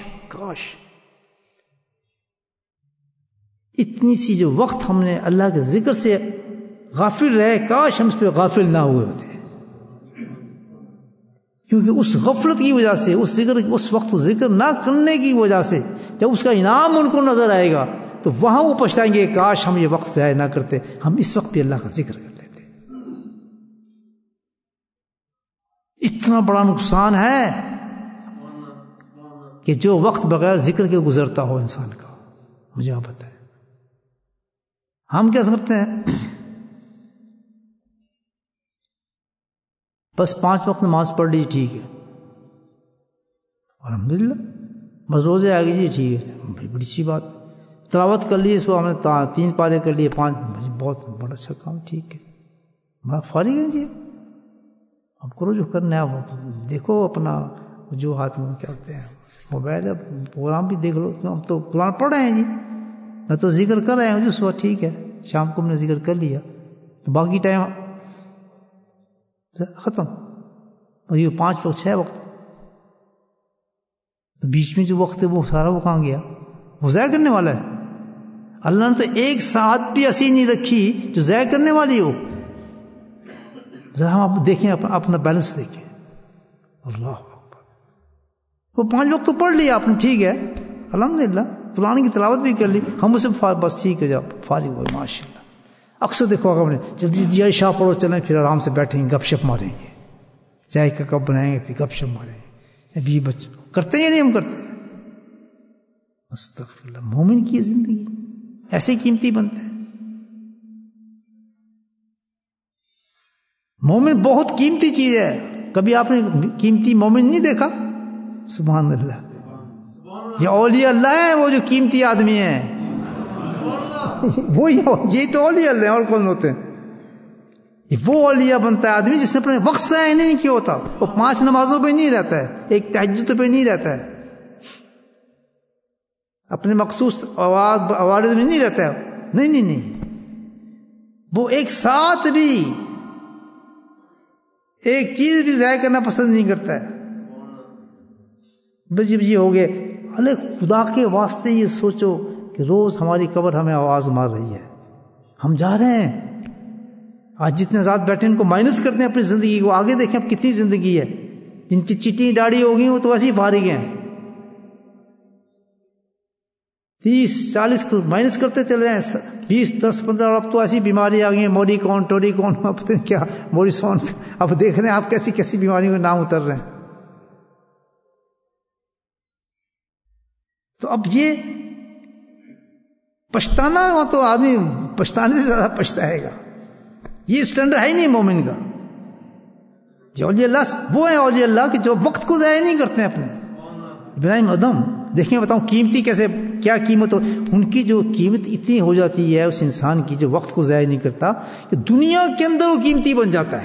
اتنی سی جو وقت ہم نے اللہ کے ذکر سے غافل رہے، کاش ہم اس پہ غافل نہ ہوئے ہوتے. کیونکہ اس غفلت کی وجہ سے، اس وقت ذکر نہ کرنے کی وجہ سے جب اس کا انعام ان کو نظر آئے گا تو وہاں وہ پچھتائیں گے کاش ہم یہ وقت ضائع نہ کرتے، ہم اس وقت بھی اللہ کا ذکر کر لیتے. اتنا بڑا نقصان ہے کہ جو وقت بغیر ذکر کے گزرتا ہو انسان کا. مجھے آپ بتائیں ہم کیا سمجھتے ہیں؟ بس 5 وقت نماز پڑھ لی ٹھیک ہے، الحمدللہ. بس روزے آ گئی جی ٹھیک ہے، بڑی اچھی بات. تلاوت کر لی، اس کو ہم نے 3 پارے کر لیے، 5، بہت بڑا اچھا کام، ٹھیک ہے. میں فارغ ہیں جی، اب کرو جو کرنا ہے. آپ دیکھو اپنا جو ہاتھ میں کیا کرتے ہیں، موبائل ہے، پروگرام بھی دیکھ لو. ہم تو قرآن پڑھ رہے ہیں جی، میں تو ذکر کر رہے ہوں جی صبح، ٹھیک ہے. شام کو ہم نے ذکر کر لیا تو باقی ٹائم ختم. اور یہ 5 وقت 6 وقت، تو بیچ میں جو وقت ہے وہ سارا وہ کہاں گیا؟ وہ ضائع کرنے والا ہے. اللہ نے تو 1 ساعت بھی ایسی نہیں رکھی جو ضائع کرنے والی ہو. ذرا ہم آپ دیکھیں، اپنا بیلنس دیکھیں. اللہ اکبر. وہ 5 وقت تو پڑھ لیا آپ نے، ٹھیک ہے، الحمدللہ. قرآن کی تلاوت بھی کر لی، ہم اسے بس ٹھیک ہے جب فارغ ہوئے ماشاء اللہ. اکثر دیکھو ہم نے جلدی جی عشاء پڑھو چلیں، پھر آرام سے بیٹھیں گے، گپ شپ ماریں گے، چائے کا کپ بنائیں گے، پھر گپ شپ ماریں گے. ابھی بچوں کرتے ہیں یا نہیں؟ ہم کرتے ہیں. استغفر اللہ. مومن کی زندگی ایسے قیمتی بنتے ہیں. مومن بہت قیمتی چیز ہے. کبھی آپ نے قیمتی مومن نہیں دیکھا؟ سبحان اللہ. یہ اولیاء اللہ ہیں وہ جو قیمتی آدمی ہیں. وہ یہی تو اولیاء اللہ ہیں، اور کون ہوتے ہیں؟ وہ اولیاء بنتا ہے آدمی جس نے اپنے وقت ضائع نہیں کیا ہوتا. وہ 5 نمازوں پہ نہیں رہتا ہے، ایک تہجد پہ نہیں رہتا ہے، اپنے مخصوص عوارض میں نہیں رہتا ہے. نہیں، وہ ایک ساتھ بھی ایک چیز بھی ضائع کرنا پسند نہیں کرتا ہے. بس جب یہ ہو گئے، ارے خدا کے واسطے یہ سوچو کہ روز ہماری قبر ہمیں آواز مار رہی ہے، ہم جا رہے ہیں. آج جتنے ذات بیٹھے ان کو مائنس کرتے ہیں اپنی زندگی کو، آگے دیکھیں اب کتنی زندگی ہے. جن کی چٹی داڑھی ہوگی وہ تو ایسے ہی فارغ ہیں. 30-40 مائنس کرتے چلے جائیں، 20-10-15. اب تو ایسی بیماری آ گئی ہیں، موری کون ٹوری کون، اب پتہ نہیں کیا موری سون. اب دیکھ رہے ہیں آپ کیسی کیسی بیماریوں کے نام اتر رہے ہیں. تو اب یہ پچھتانا ہو تو آدمی پچھتانے سے زیادہ پچھتائے گا. یہ اسٹینڈرڈ ہے ہی نہیں مومن کا. جو اولیاء اللہ وہ ہیں اولیاء اللہ کہ جو وقت کو ضائع نہیں کرتے ہیں اپنے. ابراہیم ادم دیکھیں، بتاؤں قیمتی کیسے، کیا قیمت ہو ان کی. جو قیمت اتنی ہو جاتی ہے اس انسان کی جو وقت کو ضائع نہیں کرتا کہ دنیا کے اندر وہ قیمتی بن جاتا ہے.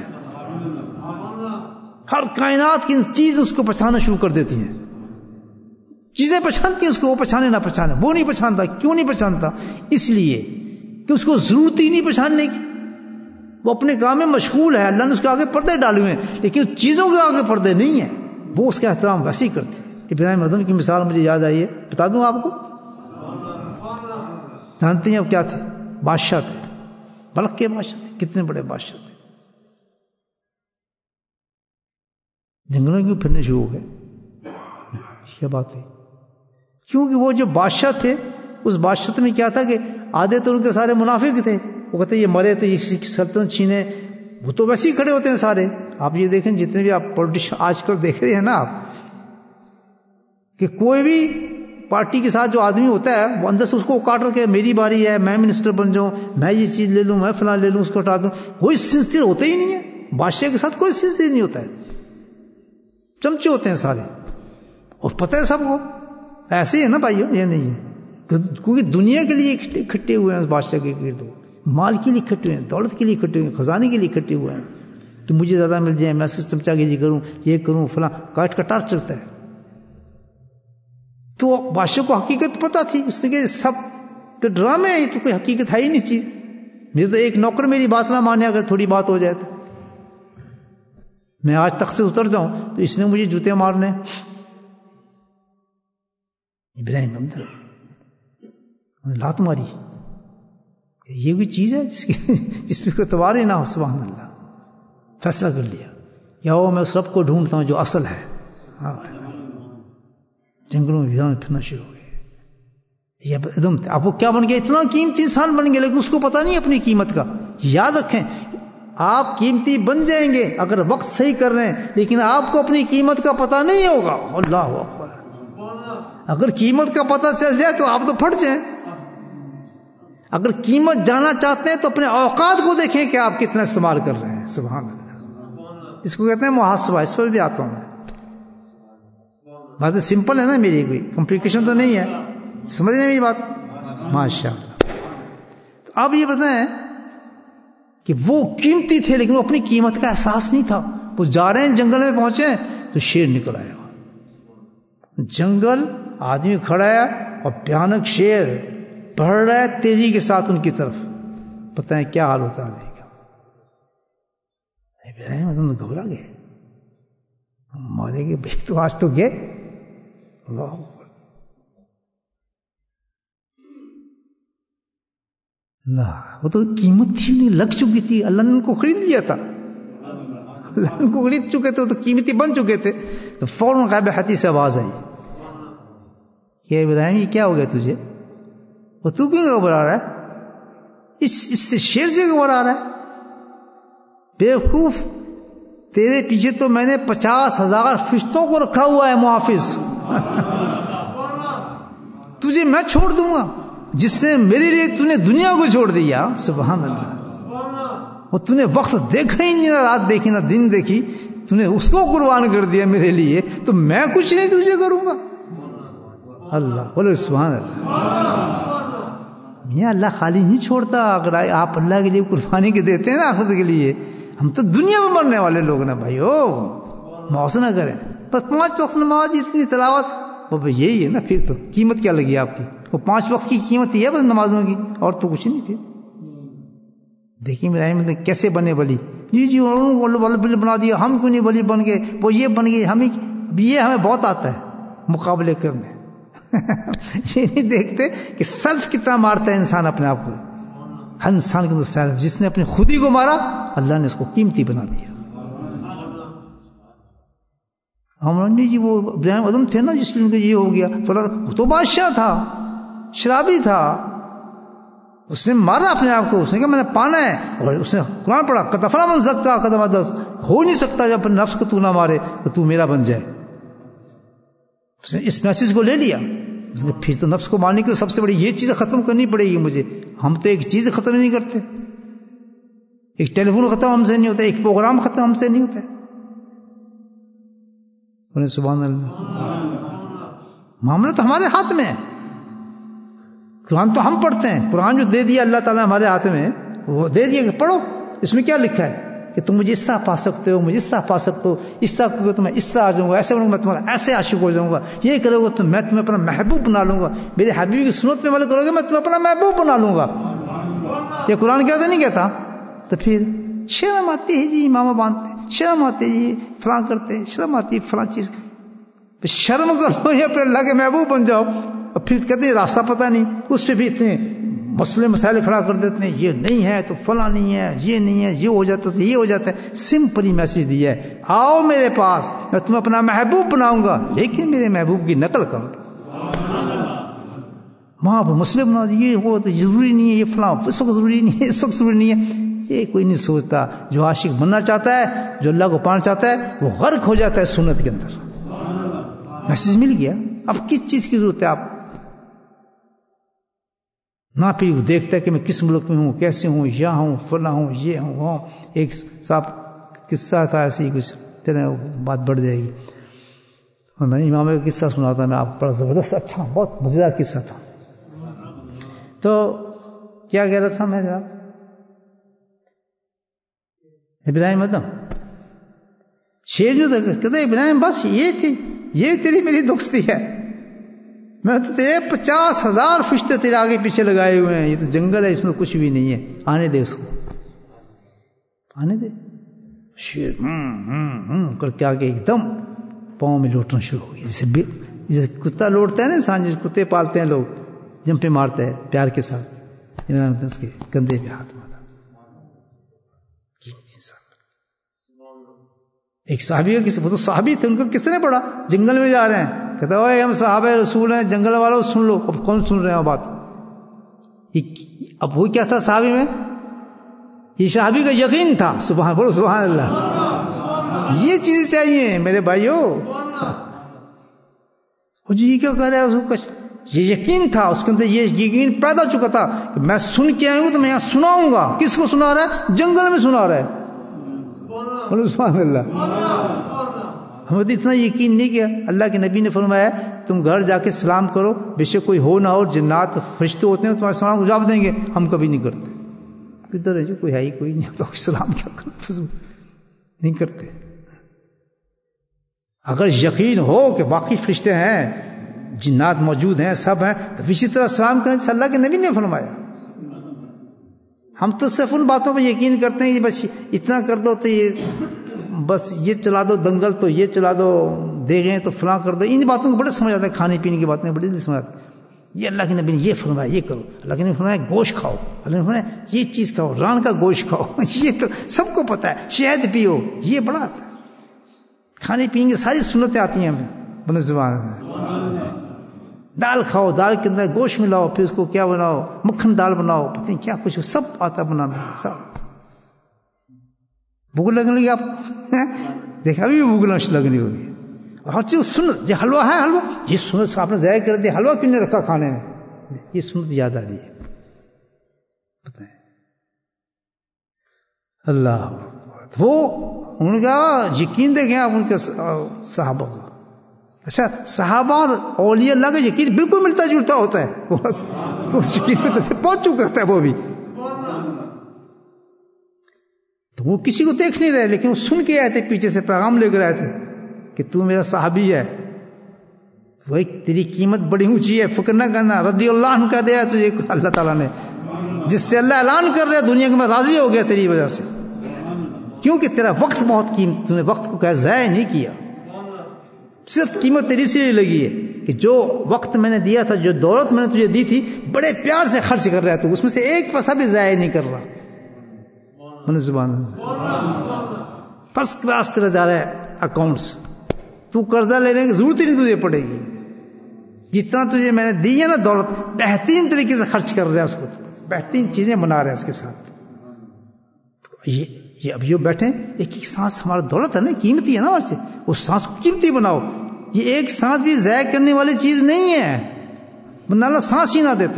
ہر کائنات کی چیز اس کو پہچانا شروع کر دیتی ہیں. چیزیں پہچانتی ہیں اس کو، وہ پہچانے نہ پہچانے. وہ نہیں پہچانتا. کیوں نہیں پہچانتا؟ اس لیے کہ اس کو ضرورت ہی نہیں پہچاننے کی. وہ اپنے کام میں مشغول ہے. اللہ نے اس کے آگے پردے ڈالے ہوئے ہیں لیکن چیزوں کے آگے پردے نہیں ہیں. وہ اس کا احترام ویسے ہی کرتے ہیں. ابراہیم ادم کی مثال مجھے یاد آئی ہے، بتا دوں آپ کو. جانتے ہیں اب کیا تھے؟ بادشاہ تھے، بلخ کے بادشاہ تھے. کتنے بڑے بادشاہ تھے. جنگلوں میں پھرنے شروع ہو گئے. کیا بات ہوئی؟ کیونکہ وہ جو بادشاہ تھے اس بادشاہ میں کیا تھا کہ آدھے تو ان کے سارے منافق تھے. وہ کہتے یہ مرے تو یہ سلطنت چھینے. وہ تو ویسے ہی کھڑے ہوتے ہیں سارے. آپ یہ دیکھیں جتنے بھی آپ پولیٹیشین آج کل دیکھ رہے ہیں نا آپ، کہ کوئی بھی پارٹی کے ساتھ جو آدمی ہوتا ہے وہ اندر سے اس کو کاٹ کر کے میری باری ہے، میں منسٹر بن جاؤں، میں یہ چیز لے لوں، میں فلاں لے لوں، اس کو ہٹا دوں. کوئی سنسیئر ہوتا ہی نہیں ہے. بادشاہ کے ساتھ کوئی سنسیئر نہیں ہوتا ہے. چمچے ہوتے ہیں سارے. اور پتہ ہے سب کو ایسے ہی ہے نا بھائیو. یہ نہیں ہے کیونکہ دنیا کے لیے اکٹھے ہوئے ہیں اس بادشاہ کے گرد. مال کے لیے اکٹھے ہوئے ہیں، دولت کے لیے اکٹھے ہوئے ہیں، خزانے کے لیے اکٹھے ہوئے ہیں کہ مجھے زیادہ مل جائے، میں صرف چمچا گیری کروں، یہ کروں فلاں. کاٹ کٹار چلتا ہے. تو بادشاہ کو حقیقت پتا تھی. اس نے کہ سب تو ڈرامے ہیں، یہ تو کوئی حقیقت ہے ہی نہیں چیز. مجھے تو ایک نوکر میری بات نہ مانے اگر تھوڑی بات ہو جائے تو میں آج تک سے اتر جاؤں تو اس نے مجھے جوتے مارنے. ابراہیم لات ماری. یہ بھی چیز ہے جس پہ کوئی اعتبار ہی نہ ہو. سبحان اللہ. فیصلہ کر لیا کیا ہو میں اس رب کو ڈھونڈتا ہوں جو اصل ہے. جنگلوں میں پھرنا شروع ہو گئے. یہ ادم اب وہ کیا بن گیا؟ اتنا قیمتی انسان بن گیا لیکن اس کو پتا نہیں اپنی قیمت کا. یاد رکھیں آپ قیمتی بن جائیں گے اگر وقت صحیح کر رہے ہیں، لیکن آپ کو اپنی قیمت کا پتا نہیں ہوگا. اللہ اکبر. اگر قیمت کا پتا چل جائے تو آپ تو پھٹ جائیں. اگر قیمت جانا چاہتے ہیں تو اپنے اوقات کو دیکھیں کہ آپ کتنا استعمال کر رہے ہیں. سبحان اللہ. اس کو کہتے ہیں محاسبہ. اس پر بھی آتا ہوں میں. بات سمپل ہے نا میری، کوئی کمپلیکیشن تو نہیں ہے. سمجھ رہے میری بات؟ ماشاء اللہ. تو اب یہ بتائیں کہ وہ قیمتی تھے لیکن وہ اپنی قیمت کا احساس نہیں تھا. وہ جا رہے ہیں جنگل میں پہنچے تو شیر نکل آیا. جنگل آدمی کھڑا ہے اور بھیانک شیر بڑھ رہا ہے تیزی کے ساتھ ان کی طرف. پتہ ہے کیا حال ہوتا ہے کا. ابراہیم تو گھبرا گئے. مارے گے بھائی تو آج تو گئے. اللہ اللہ. وہ تو قیمت تھی نہیں، لگ چکی تھی. اللہ نے ان کو خرید لیا تھا. اللہ ان کو خرید چکے تھے، تو قیمتی بن چکے تھے. تو فوراً غائب ہاتھی سے آواز آئی کہ ابراہیم یہ کیا ہو گیا تجھے؟ وہ تو کیوں گھبرا رہا ہے؟ اس سے شیر سے گھبرا رہا ہے؟ بیوقوف، تیرے پیچھے تو میں نے 50,000 فرشتوں کو رکھا ہوا ہے محافظ. تجھے میں چھوڑ دوں گا جس نے میرے لیے تُونے دنیا کو چھوڑ دیا. سبحان اللہ. اور تُونے وقت دیکھا ہی نہیں، نہ رات دیکھی نہ دن دیکھی. تو نے اس کو قربان کر دیا میرے لیے، تو میں کچھ نہیں تجھے کروں گا. اللہ بولے سبحان اللہ. میاں اللہ خالی نہیں چھوڑتا. اگر آپ اللہ کے لیے قربانی کے دیتے ہیں نا آخرت کے لیے، ہم تو دنیا میں مرنے والے لوگ نا بھائیو، موس نہ کریں. بس 5 وقت نماز، اتنی تلاوت، بابا یہی ہے نا. پھر تو قیمت کیا لگی آپ کی؟ وہ 5 وقت کی قیمت یہ ہے بس نمازوں کی، اور تو کچھ نہیں. پھر دیکھیے ابراہیم کیسے بنے ولی. جی بل بنا دیا، ہم کیوں نہیں ولی بن گئے؟ وہ یہ بن گئے. یہ ہمیں بہت آتا ہے مقابلے کرنے. یہ نہیں دیکھتے کہ سیلف کتنا مارتا ہے انسان اپنے آپ کو. ہر انسان کے اندر سیلف، جس نے اپنی خودی کو مارا اللہ نے اس کو قیمتی بنا دیا. ہم جی وہ ابراہیم ادم تھے نا جس لیے یہ ہو گیا. وہ تو بادشاہ تھا، شرابی تھا، اس نے مارا اپنے آپ کو. اس نے کہا میں نے پانا ہے. اور اس نے قرآن پڑھا قد افلح من زکا قد ابدس. ہو نہیں سکتا جب اپنے نفس کو تو نہ مارے تو تو میرا بن جائے. اس نے اس میسج کو لے لیا. اس نے پھر تو نفس کو مارنے کی سب سے بڑی یہ چیز ختم کرنی پڑے گی مجھے. ہم تو ایک چیز ختم نہیں کرتے. ایک ٹیلی فون ختم ہم سے نہیں ہوتا، ایک پروگرام ختم ہم سے نہیں ہوتا. سبحان اللہ. معاملہ تو ہمارے ہاتھ میں ہے. قرآن تو ہم پڑھتے ہیں. قرآن جو دے دیا اللہ تعالیٰ ہمارے ہاتھ میں، وہ دے دیا کہ پڑھو. اس میں کیا لکھا ہے کہ تم مجھے اس طرح پا سکتے ہو، مجھے اس طرح پا سکتے ہو، اس طرح کرو تو میں اس طرح آ جاؤں گا، ایسے بنوں گا میں تمہارا ایسے عاشق ہو جاؤں گا، یہ کرو گے تو میں تمہیں اپنا محبوب بنا لوں گا، میرے حبیب کی سنت میں عمل کرو گے میں تمہیں اپنا محبوب بنا لوں گا. یہ قرآن کہتا نہیں کہتا؟ تو پھر شرم آتی ہے جی امامہ باندھتے، شرم آتی ہے جی فلاں کرتے، شرم آتی ہے فلاں چیز. شرم کرو یا پھر اللہ کے محبوب بن جاؤ. اور پھر کہتے ہیں راستہ پتہ نہیں، اس پہ بھی اتنے مسئلے مسائل کھڑا کر دیتے ہیں. یہ نہیں ہے تو فلاں نہیں ہے، یہ نہیں ہے، یہ ہو جاتا تو یہ ہو جاتا ہے. سمپلی میسج دیا ہے، آؤ میرے پاس میں تمہیں اپنا محبوب بناؤں گا، لیکن میرے محبوب کی نقل کرو. وہاں پہ مسلم بنا یہ ہو تو ضروری نہیں ہے، یہ فلاں اس وقت ضروری نہیں ہے، اس وقت ضروری نہیں ہے. یہ کوئی نہیں سوچتا. جو عاشق بننا چاہتا ہے، جو اللہ کو پانا چاہتا ہے، وہ غرق ہو جاتا ہے سنت کے اندر. میسج مل گیا، اب کس چیز کی ضرورت ہے آپ نہ. پھر دیکھتا ہے کہ میں کس ملک میں ہوں، کیسے ہوں، یہاں ہوں، فلاں ہوں، یہ ہوں، وہاں. ایک صاحب قصہ تھا ایسے ہی کچھ تیرے بات بڑھ جائے گی. میں امام کا قصہ سناتا میں آپ کو، بڑا زبردست اچھا بہت مزیدار قصہ تھا. تو کیا کہہ رہا تھا میں جناب؟ ابراہیم ادم شیر جو تھا کہتے ابراہیم بس یہ تھی، یہ تیری میری دوستی ہے. میں تو تیرے 50,000 فرشتے تیرے آگے پیچھے لگائے ہوئے ہیں. یہ تو جنگل ہے، اس میں کچھ بھی نہیں ہے. آنے دے اس کو، آنے دے. شیر کر کے آگے ایک دم پاؤں میں لوٹنا شروع ہو گیا، جیسے کتا لوٹتا ہے نا انسان، جیسے کتے پالتے ہیں لوگ، جمپے مارتے ہیں پیار کے ساتھ. اس کے کندھے پہ ہاتھ مارا. ایک صحابی کا وہ تو صحابی تھے، ان کو کس نے پڑھا؟ جنگل میں جا رہے ہیں، کہتا ہے ہم صحابہ رسول ہیں، جنگل والوں سن لو. اب کون سن رہے ہیں بات؟ اب وہ کیا تھا صحابی میں؟ یہ صحابی کا یقین تھا. سبحان بولو سبحان اللہ. یہ چیز چاہیے میرے بھائیوں. جی کیا کہہ رہا ہے اس کو؟ یہ یقین تھا اس کے اندر، یہ یقین پیدا چکا تھا کہ میں سن کے آئی ہوں تو میں یہاں سناؤں گا. کس کو سنا رہا ہے؟ جنگل میں سنا رہا ہے. سبحان اللہ. ہمیں تو اتنا یقین نہیں کیا. اللہ کے نبی نے فرمایا تم گھر جا کے سلام کرو، بے شک کوئی ہو نہ ہو، جنات فرشتے ہوتے ہیں تمہارے سلام کو جواب دیں گے. ہم کبھی نہیں کرتے. کدھر ہے جو کوئی ہے ہی کوئی نہیں، تو سلام کیا کرنا، نہیں کرتے. اگر یقین ہو کہ باقی فرشتے ہیں، جنات موجود ہیں، سب ہیں، تو اسی طرح سلام کریں جیسے اللہ کے نبی نے فرمایا. ہم تو صرف ان باتوں پہ یقین کرتے ہیں کہ بس اتنا کر دو تو یہ، بس یہ چلا دو دنگل، تو یہ چلا دو دیگیں، تو فلاں کر دو. ان باتوں کو بڑے سمجھ آتا ہے، کھانے پینے کی باتیں بڑی سمجھ آتی ہے. یہ اللہ کے نبی نے یہ فرمایا، یہ کرو. اللہ کے نبی نے فرمایا گوشت کھاؤ، اللہ نے فرمایا یہ چیز کھاؤ، ران کا گوشت کھاؤ. یہ تو سب کو پتا ہے. شہد پیو، یہ بڑا آتا ہے. کھانے پینے کی ساری سنتیں آتی ہیں ہمیں بن زبان میں. دال کھاؤ، دال کے اندر گوشت ملاؤ، پھر اس کو کیا بناؤ، مکھن دال بناؤ، پتہ نہیں کیا کچھ سب آتا بنانا. سب بھوک لگنے لگی آپ دیکھا ابھی بھی بھوک لگنی ہوگی. ہر چیز سنت. یہ حلوہ ہے، حلوہ یہ سنت سے آپ نے ضائع کر دیا. حلوہ کیوں نہیں رکھا کھانے میں؟ یہ سنت یاد آ رہی ہے. پتہ ہے اللہ وہ انہوں نے کہا یقین دیکھیں آپ ان کے صحابہ کا. اچھا صحابہ اور اولیاء اللہ کا یقین بالکل ملتا جلتا ہوتا ہے, اس یقین پہ پہنچ چکا ہے وہ بھی. تو وہ کسی کو دیکھ نہیں رہے, لیکن وہ سن کے آئے تھے, پیچھے سے پیغام لے کر آئے تھے کہ تو میرا صحابی ہے, وہی تیری قیمت بڑی اونچی ہے, فکر نہ کرنا. رضی اللہ عنہ کا دیا تجھے اللہ تعالیٰ نے, جس سے اللہ اعلان کر رہا ہے دنیا کے میں راضی ہو گیا تیری وجہ سے, کیونکہ تیرا وقت بہت قیمت, تم نے وقت کو ضائع نہیں کیا. صرف قیمت تیری سے لگی ہے کہ جو وقت میں نے دیا تھا, جو دولت میں نے تجھے دی تھی, بڑے پیار سے خرچ کر رہا ہے تو اس میں سے ایک پیسہ بھی ضائع نہیں کر رہا. سبحان اللہ, فرسٹ کلاس تیرا جا رہا ہے اکاؤنٹس, تو قرضہ لینے کی ضرورت ہی نہیں تجھے پڑے گی. جتنا تجھے میں نے دی ہے نا دولت, بہترین طریقے سے خرچ کر رہا ہے اس کو, بہترین چیزیں بنا رہے ہیں اس کے ساتھ. یہ اب یہ بیٹھیں, ایک ایک سانس ہمارا دولت ہے نا, قیمتی ہے نا ہمارے سے, اس سانس کو قیمتی بناؤ. یہ ایک سانس بھی ضائع کرنے والی چیز نہیں ہے, ورنہ اللہ سانس ہی نہ دیتا.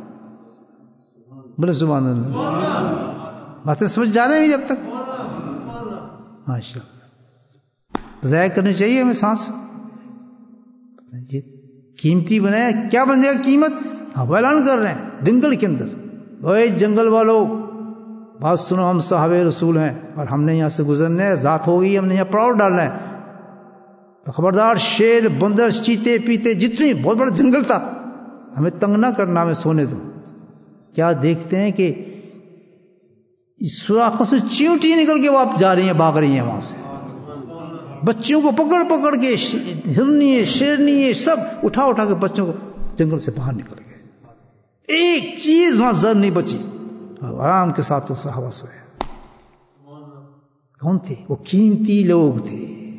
بولے سبحان اللہ. باتیں سمجھ جا رہے ہیں اب تک؟ ماشاء اللہ. ضائع کرنی چاہیے ہمیں سانس. یہ قیمتی بنایا, کیا بن جائے گا قیمت؟ اب اعلان کر رہے ہیں جنگل کے اندر, اوے جنگل والوں بات سنو, ہم صحابہ رسول ہیں اور ہم نے یہاں سے گزرنا ہے, رات ہو گئی, ہم نے یہاں پڑاؤ ڈالنا ہے, تو خبردار شیر, بندر, چیتے پیتے, جتنی بہت بڑا جنگل تھا, ہمیں تنگ نہ کرنا, ہمیں سونے دو. کیا دیکھتے ہیں کہ سوراخوں سے چیونٹی نکل کے وہ آپ جا رہی ہیں, بھاگ رہی ہیں وہاں سے, بچوں کو پکڑ پکڑ کے, ہرنی شیرنی سب اٹھا اٹھا کے بچوں کو جنگل سے باہر نکل گئے. ایک چیز وہاں زر نہیں بچی, آرام کے ساتھ تو صحابہ سوئے. کون تھے وہ؟ قیمتی لوگ تھے.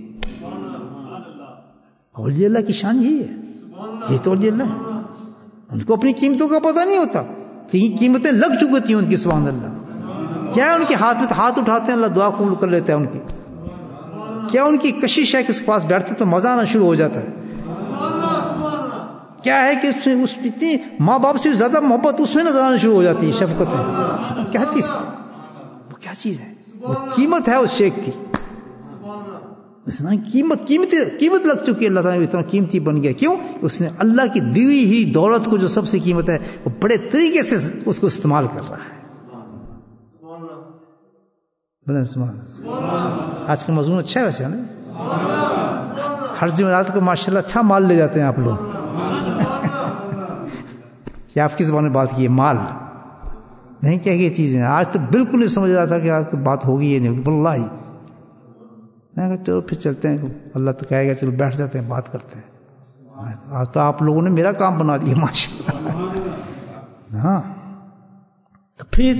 اولیاء اللہ کی شان یہی ہے, یہ تو اولیاء اللہ ہے, ان کو اپنی قیمتوں کا پتہ نہیں ہوتا. تین قیمتیں لگ چکی تھیں ان کی, سبحان اللہ. کیا ان کے ہاتھ میں ہاتھ اٹھاتے ہیں, اللہ دعا قبول کر لیتے ہیں ان کی. کیا ان کی کشش ہے کہ اس کے پاس بیٹھتے تو مزہ آنا شروع ہو جاتا ہے. کیا ہے کہ اس اتنی ماں باپ سے زیادہ محبت اس میں نظر آنا شروع ہو جاتی ہے, شفقت ہے. کیا چیز ہے وہ؟ کیا چیز ہے وہ؟ قیمت ہے اس شیخ کی. قیمت لگ چکی ہے. اللہ تعالیٰ اتنا قیمتی بن گیا. کیوں؟ اس نے اللہ کی دی ہوئی دولت کو, جو سب سے قیمت ہے, وہ بڑے طریقے سے اس کو استعمال کر رہا ہے. آج کا مضمون اچھا ہے ویسے نا, ہر جمعرات کو ماشاءاللہ اچھا مال لے جاتے ہیں آپ لوگ. کیا آپ کی زبان میں بات کی ہے؟ مال نہیں, کیا یہ چیزیں آج تک بالکل نہیں سمجھ رہا تھا کہ آپ کی بات ہوگی یہ نہیں ہوگی. واللہ میں کہا چلو پھر چلتے ہیں, اللہ تو کہے گا چلو بیٹھ جاتے ہیں, بات کرتے ہیں. آج تو آپ لوگوں نے میرا کام بنا دیا ماشاءاللہ. ہاں تو پھر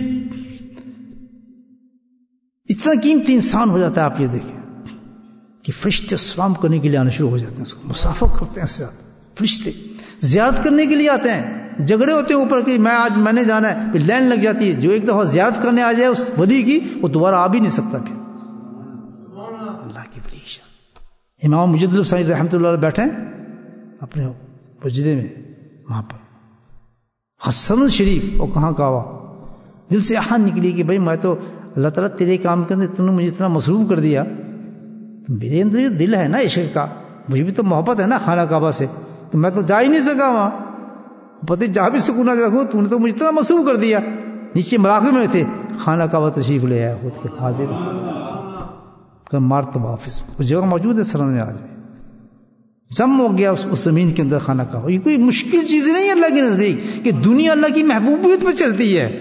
اتنا قیمتی انسان ہو جاتا ہے. آپ یہ دیکھیں کہ فرشتے سلام کرنے کے لیے آنا شروع ہو جاتے ہیں, اس کو مسافہ کرتے ہیں. اس سے فرشتے زیارت کرنے کے لیے آتے ہیں. جھگڑے ہوتے ہیں اوپر کہ میں نے جانا ہے, پھر لائن لگ جاتی ہے. جو ایک دفعہ زیارت کرنے آ جائے اس ولی کی, وہ دوبارہ آ بھی نہیں سکتا. پھر اللہ کی بڑی شان. امام مجد الحسین رحمۃ اللہ علیہ بیٹھے اپنے مسجدے میں, وہاں پر حسن شریف, اور کہاں کا ہوا, دل سے آہن نکلی کہ بھائی میں تو اللہ تعالیٰ تیرے کام کے اندر تم نے مجھے اتنا مصروف کر دیا, تو میرے اندر جو دل ہے نا عشق کا, مجھے بھی تو محبت ہے نا خانہ کعبہ سے, تو میں تو جا ہی نہیں سکا وہاں. پتہ جہاں بھی سکون رکھو, تو نے تو مجھے اتنا مصروف کر دیا. نیچے مراقبے میں تھے, خانہ کعبہ تشریف لے آیا خود کے حاضر مرتبہ آفس. اس جگہ موجود ہے سرن میں, آج بھی جم ہو گیا اس زمین کے اندر خانہ کعبہ. یہ کوئی مشکل چیز نہیں ہے اللہ کے نزدیک کہ دنیا اللہ کی محبوبیت میں چلتی ہے.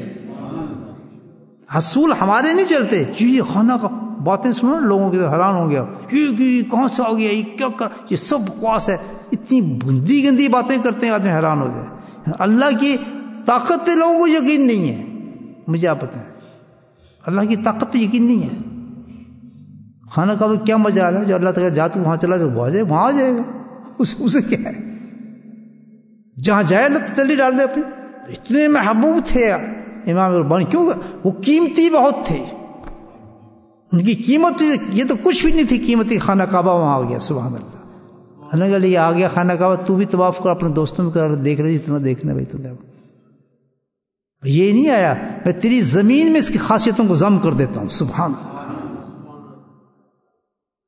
حصول ہمارے نہیں چلتے. یہ خانہ کا باتیں سنو لوگوں کے حیران ہو گیا, یہ کہاں سے ہو گیا, یہ کیا کر, یہ سب بکواس ہے. اتنی گندی گندی باتیں کرتے ہیں, آدمی حیران ہو جائے. اللہ کی طاقت پہ لوگوں کو یقین نہیں ہے. مجھے آپ بتائیں, اللہ کی طاقت پہ یقین نہیں ہے. خانہ کا کیا مزہ آ رہا ہے, جو اللہ تعالیٰ جا تو وہاں چلا جائے, وہ آ جائے, وہاں آ جائے گا. اسے کیا ہے, جہاں جائے اللہ تسلی ڈال دے اپنی. اتنے محبوب تھے امام ربانی, کیوں؟ وہ قیمتی بہت تھے. ان کی قیمت یہ تو کچھ بھی نہیں تھی قیمتی. خانہ کعبہ وہاں آ گیا, سبحان اللہ. اللہ کے لیے آ گیا خانہ کعبہ, تو بھی طواف کر, اپنے دوستوں میں کر, دیکھ رہے جتنا دیکھنا بھائی. تو یہ نہیں آیا میں تیری زمین میں اس کی خاصیتوں کو ضم کر دیتا ہوں, سبحان اللہ.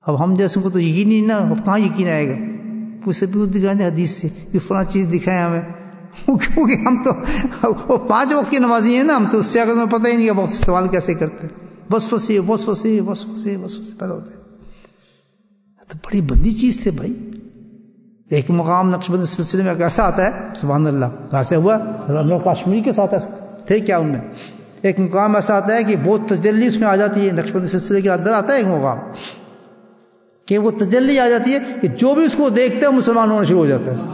اب ہم جیسے کو تو یقین ہی نا، اب کہاں یقین آئے گا؟ کوئی ثبوت دکھائیں حدیث سے کہ فلاں چیز دکھائیں ہمیں، کیونکہ ہم تو 5 وقت کی نمازی ہیں نا، ہم تو اس سے اگر ہمیں پتہ ہی نہیں کہ وقت استعمال کیسے کرتے ہیں، بس پیدا ہوتے ہیں۔ تو بڑی بندی چیز تھے بھائی۔ ایک مقام نقشبند سلسلے میں ایسا آتا ہے، سبحان اللہ، کہاں سے ہوا؟ رمضان کاشمیری کے ساتھ تھے کیا ان میں؟ ایک مقام ایسا آتا ہے کہ بہت تجلی اس میں آ جاتی ہے، نقشبند سلسلے کے اندر آتا ہے ایک مقام کہ وہ تجلی آ جاتی ہے کہ جو بھی اس کو دیکھتے ہیں مسلمان ہونا شروع ہو جاتا ہے۔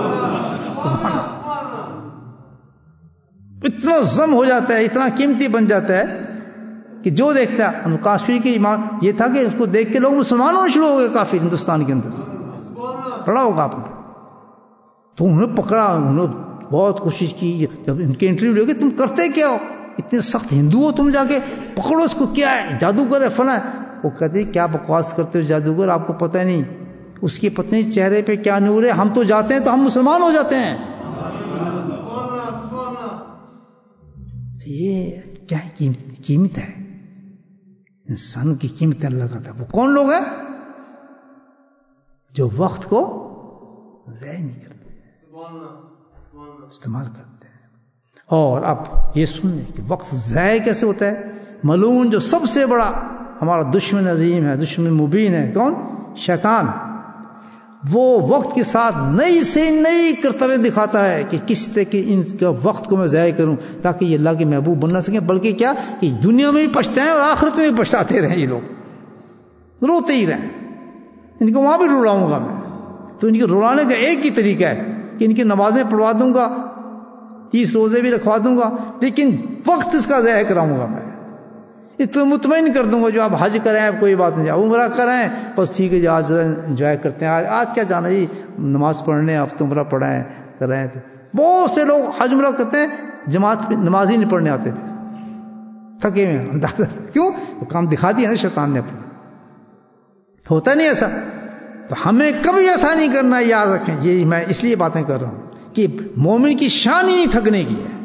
اتنا ضم ہو جاتا ہے، اتنا قیمتی بن جاتا ہے کہ جو دیکھتا ہے، کاشمیری کی ایمان یہ تھا کہ اس کو دیکھ کے لوگ مسلمان ہونا شروع ہو گئے کافی ہندوستان کے اندر، پڑھا ہوگا آپ نے۔ تو انہوں نے پکڑا، انہوں نے بہت کوشش کی، جب ان کے انٹرویو لے گئے تم کرتے کیا ہو، اتنے سخت ہندو ہو تم، جا کے پکڑو اس کو، کیا ہے جادوگر ہے فلاں ہے۔ وہ کہتے کیا بکواس کرتے ہو جادوگر، آپ کو پتہ نہیں اس کی پتنی چہرے پہ کیا نور ہے، ہم تو جاتے ہیں تو ہم مسلمان ہو جاتے ہیں۔ یہ کیا قیمت ہے انسان کی، قیمت اللہ کا تھا۔ وہ کون لوگ ہیں جو وقت کو ضائع نہیں کرتے، استعمال کرتے ہیں۔ اور اب یہ سن لیں کہ وقت ضائع کیسے ہوتا ہے۔ ملعون جو سب سے بڑا ہمارا دشمن عظیم ہے، دشمن مبین ہے، کون؟ شیطان۔ وہ وقت کے ساتھ نئی سے نئی کرتوے دکھاتا ہے کہ کس طرح کہ ان کا وقت کو میں ضائع کروں تاکہ یہ اللہ کے محبوب بن نہ سکیں، بلکہ کیا کہ دنیا میں بھی پچھتائیں اور آخرت میں بھی پچھتاتے رہیں، یہ لوگ روتے ہی رہیں، ان کو وہاں بھی رلاؤں گا میں۔ تو ان کے رلانے کا ایک ہی طریقہ ہے کہ ان کی نمازیں پڑھوا دوں گا، 30 روزے بھی رکھوا دوں گا، لیکن وقت اس کا ضائع کراؤں گا میں، اس تو مطمئن کر دوں گا۔ جو آپ حج کریں کوئی بات نہیں، عمرہ کریں بس ٹھیک ہے جی، آج انجوائے کرتے ہیں، آج کیا جانا جی نماز پڑھنے، اب تو عمرہ پڑھائیں کریں۔ بہت سے لوگ حج عمرہ کرتے ہیں، جماعت پہ نماز ہی نہیں پڑھنے آتے، تھکے ہوئے ہیں، اندازہ کیوں؟ وہ کام دکھا دیا نا شیطان نے اپنا۔ ہوتا نہیں ایسا، تو ہمیں کبھی ایسا نہیں کرنا، یاد رکھیں۔ یہ میں اس لیے باتیں کر رہا ہوں کہ مومن کی شان ہی نہیں تھکنے کی ہے۔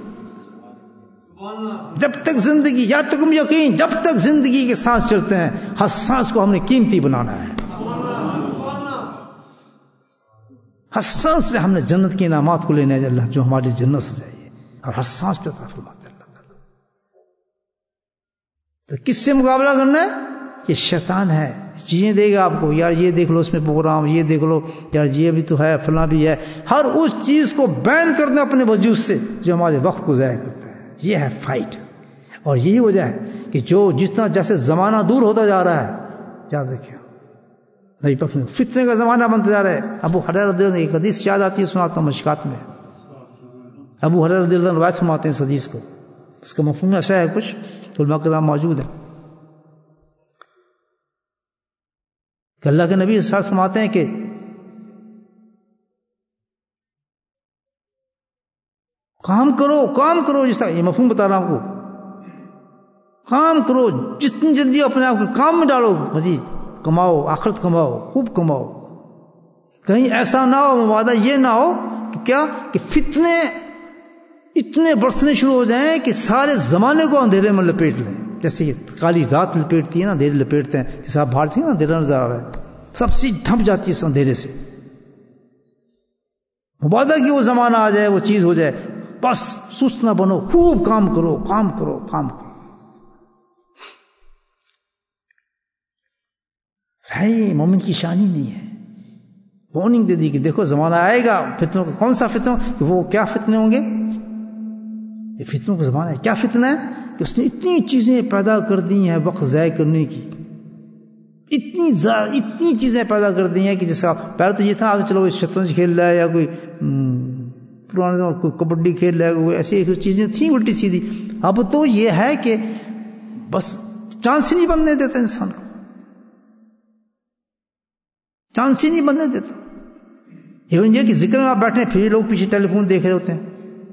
جب تک زندگی، یا تم یقین، جب تک زندگی کے سانس چلتے ہیں، ہر سانس کو ہم نے قیمتی بنانا ہے، ہر سانس سے ہم نے جنت کے انعامات کو لینا ہے، اللہ جو ہماری جنت سے جائے، اور ہر سانس پہ عطا فرماتے ہیں اللہ تعالیٰ۔ تو کس سے مقابلہ کرنا ہے؟ یہ شیطان ہے، چیزیں دے گا آپ کو، یار یہ دیکھ لو اس میں پروگرام، یہ دیکھ لو یار یہ بھی تو ہے، فلاں بھی ہے، ہر اس چیز کو بین کر دیں اپنے وجود سے جو ہمارے وقت کو ضائع کرتا ہے۔ یہ ہے فائٹ، اور یہی وجہ ہے کہ جو جتنا جیسے زمانہ دور ہوتا جا رہا ہے، یاد رکھیں نبی پاک میں فتنے کا زمانہ بنتا جا رہا ہے۔ ابو ہریرہ رضی اللہ عنہ ایک حدیث یاد آتی ہے، سناتا ہوں، مشکات میں ابو ہریرہ رضی اللہ عنہ روایت فرماتے ہیں اس حدیث کو، اس کا مفہوم ایسا ہے، کچھ علماء کرام موجود ہیں کہ اللہ کے نبی ارشاد فرماتے ہیں کہ کام کرو، جس طرح یہ مفہوم بتا رہا ہوں آپ کو، کام کرو، جتنی جلدی اپنے آپ کو کام میں ڈالو، مزید کماؤ، آخرت کماؤ، خوب کماؤ۔ کہیں ایسا نہ ہو، مبادہ یہ نہ ہو کہ کیا کہ فتنے اتنے برسنے شروع ہو جائیں کہ سارے زمانے کو اندھیرے میں لپیٹ لیں، جیسے یہ کالی رات لپیٹتی ہے نا، اندھیرے لپیٹتے ہیں، جیسے آپ باہر تھے نا اندھیرا نظر آ رہا ہے، سب چیز ڈھپ جاتی ہے اس اندھیرے سے۔ مبادہ کہ وہ زمانہ آ جائے، وہ چیز ہو جائے، بس سست نہ بنو، خوب کام کرو، کام کرو، کام کرو۔ بھائی مومن کی شان ہی نہیں ہے۔ وارننگ دے دی کہ دیکھو زمانہ آئے گا فتنوں کا، کون سا فتنہ کہ وہ کیا فتنے ہوں گے؟ یہ فتنوں کا زمانہ ہے۔ کیا فتنہ ہے کہ اس نے اتنی چیزیں پیدا کر دی ہیں وقت ضائع کرنے کی، اتنی چیزیں پیدا کر دی ہیں کہ جیسا پہلے تو یہ تھا کہ چلو شطرنج کھیل رہا ہے، یا کوئی پرانے زمانے کوئی کبڈی کھیل رہا ہے، کوئی ایسی چیزیں تھیں الٹی سیدھی۔ اب تو یہ ہے کہ بس چانس ہی نہیں بننے دیتا انسان کو، چانس ہی نہیں بننے دیتا۔ ایون یہ کہ ذکر میں آپ بیٹھے ہیں، پھر لوگ پیچھے ٹیلی فون دیکھ رہے ہوتے ہیں،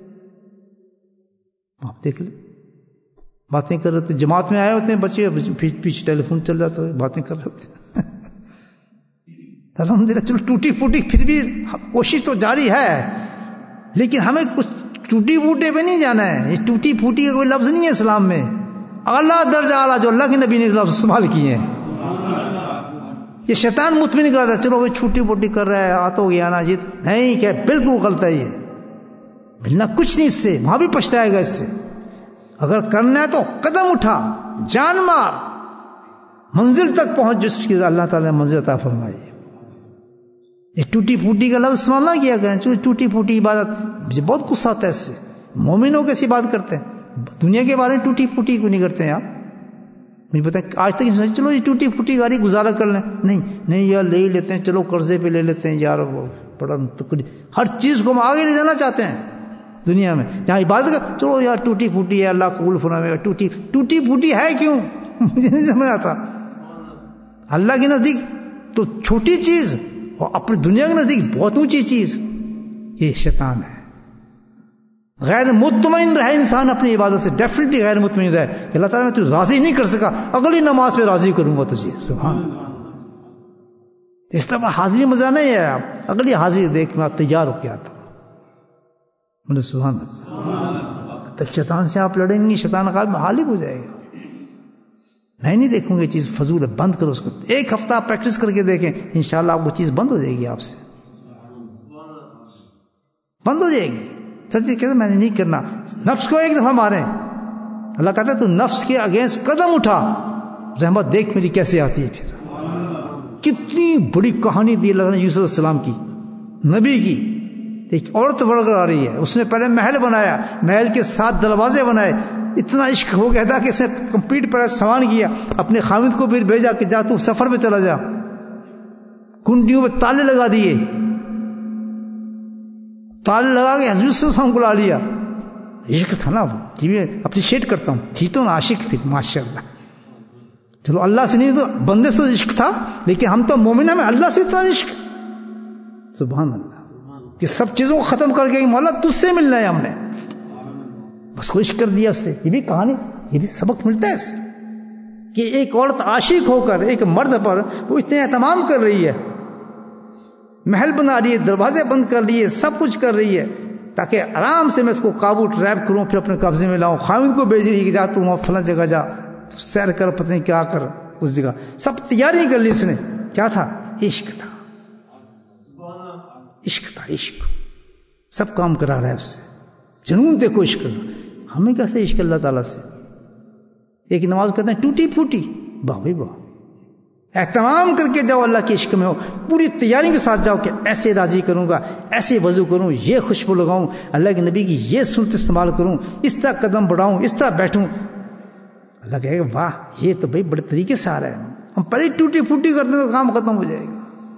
آپ دیکھ لیں، باتیں کر رہے ہوتے ہیں، جماعت میں آئے ہوتے ہیں بچے، پیچھے ٹیلی فون چل جاتا ہے، باتیں کر رہے ہوتے ہیں۔ الحمدللہ چلو ٹوٹی پھوٹی پھر بھی کوشش تو جاری ہے، لیکن ہمیں کچھ ٹوٹی پھوٹے پہ نہیں جانا ہے۔ یہ ٹوٹی پھوٹی کا کوئی لفظ نہیں ہے اسلام میں، اعلیٰ درجہ اعلیٰ جو اللہ کے نبی نے لفظ استعمال کیے ہیں، یہ شیطان مطمئن کراتا ہے چلو بھائی چھوٹی موٹی کر رہا ہے آ تو گیا نا جیت نہیں کہ بالکل غلط ہے یہ ملنا کچھ نہیں اس سے وہاں بھی پچھتائے گا اس سے اگر کرنا ہے تو قدم اٹھا جان مار منزل تک پہنچ جس کی اللہ تعالیٰ نے منزل عطا فرمائی ہے یہ ٹوٹی پھوٹی کا لفظ استعمال نہ کیا کریں ٹوٹی پھوٹی عبادت مجھے بہت غصہ آتا ہے اس سے مومنوں کیسی بات کرتے ہیں دنیا کے بارے میں ٹوٹی پھوٹی کیوں نہیں کرتے ہیں آپ مجھے بتائیں آج تک چلو یہ ٹوٹی پھوٹی گاڑی گزارا کر لیں نہیں یار لے ہی لیتے ہیں چلو قرضے پہ لے لیتے ہیں یار بڑا ہر چیز کو ہم آگے لے جانا چاہتے ہیں دنیا میں جہاں عبادت کر چلو یار ٹوٹی پھوٹی ہے اللہ قبول فرمائے گا ٹوٹی پھوٹی ہے کیوں مجھے نہیں سمجھ آتا اللہ کے نزدیک تو چھوٹی چیز اور اپنی دنیا کے نزدیک بہت اونچی چیز یہ شیطان ہے غیر مطمئن رہے انسان اپنی عبادت سے ڈیفینیٹلی غیر مطمئن رہے کہ اللہ تعالیٰ میں تجھے راضی نہیں کر سکا اگلی نماز پہ راضی کروں گا تجھے سبحان اللہ اس طرح حاضری مزہ نہیں ہے آپ اگلی حاضری دیکھ میں تیار ہو کے آتا ہوں بولے سبحان اللہ تب شیطان سے آپ لڑیں گے شیطان غالب ہو جائے گا میں نہیں دیکھوں گی چیز فضول ہے بند کرو اس کو ایک ہفتہ آپ پریکٹس کر کے دیکھیں انشاءاللہ آپ کو چیز بند ہو جائے گی آپ سے بند ہو جائے گی سچی کہتے میں نے نہیں کرنا نفس کو ایک دفعہ مارے اللہ کہتا ہے تو نفس کے اگینسٹ قدم اٹھا رحمت دیکھ میری کیسے آتی ہے پھر کتنی بڑی کہانی دی اللہ نے یوسف علیہ السلام کی نبی کی ایک عورت بڑھ کر آ رہی ہے اس نے پہلے محل بنایا محل کے 7 دروازے بنائے اتنا عشق ہو گیا تھا کہ اس نے کمپلیٹ پر سامان کیا اپنے خامد کو پھر بھیجا کہ جا تو سفر پہ چلا جا کنڈیوں پہ تالے لگا دیے تالے لگا کے حضرت صلی اللہ علیہ وسلم کو لا لیا عشق تھا نا وہ کہ میں اپریشیٹ کرتا ہوں تھی تو نا عاشق پھر ماشاء اللہ چلو اللہ سے نہیں تو بندے سے عشق تھا لیکن ہم تو مومن ہیں اللہ سے اتنا عشق سبحان اللہ کہ سب چیزوں کو ختم کر کے مولا تجھ سے ملنا ہے ہم نے بس کو عشق کر دیا اس سے یہ بھی کہانی یہ بھی سبق ملتا ہے اس سے کہ ایک عورت عاشق ہو کر ایک مرد پر وہ اتنے اہتمام کر رہی ہے محل بنا رہی ہے دروازے بند کر رہی ہے سب کچھ کر رہی ہے تاکہ آرام سے میں اس کو قابو ٹریپ کروں پھر اپنے قبضے میں لاؤں خاوند کو بھیج رہی ہے کہ جا تو وہاں فلاں جگہ جا سیر کر پتہ نہیں کیا کر اس جگہ سب تیاری کر لی اس نے کیا تھا عشق تھا عشق تھا عشق سب کام کرا رہا ہے اس سے جنون دیکھو عشق ہمیں کیسے عشق اللہ تعالیٰ سے ایک نماز کہتے ہیں ٹوٹی پھوٹی واہ بھائی واہ اہتمام کر کے جاؤ اللہ کے عشق میں ہو پوری تیاری کے ساتھ جاؤ کہ ایسے راضی کروں گا ایسے وضو کروں یہ خوشبو لگاؤں اللہ کے نبی کی یہ صورت استعمال کروں اس طرح قدم بڑھاؤں اس طرح بیٹھوں اللہ کہے گا واہ یہ تو بھائی بڑے طریقے سے آ رہا ہے ہم پہلے ٹوٹی پھوٹی کرتے ہیں تو کام ختم ہو جائے گا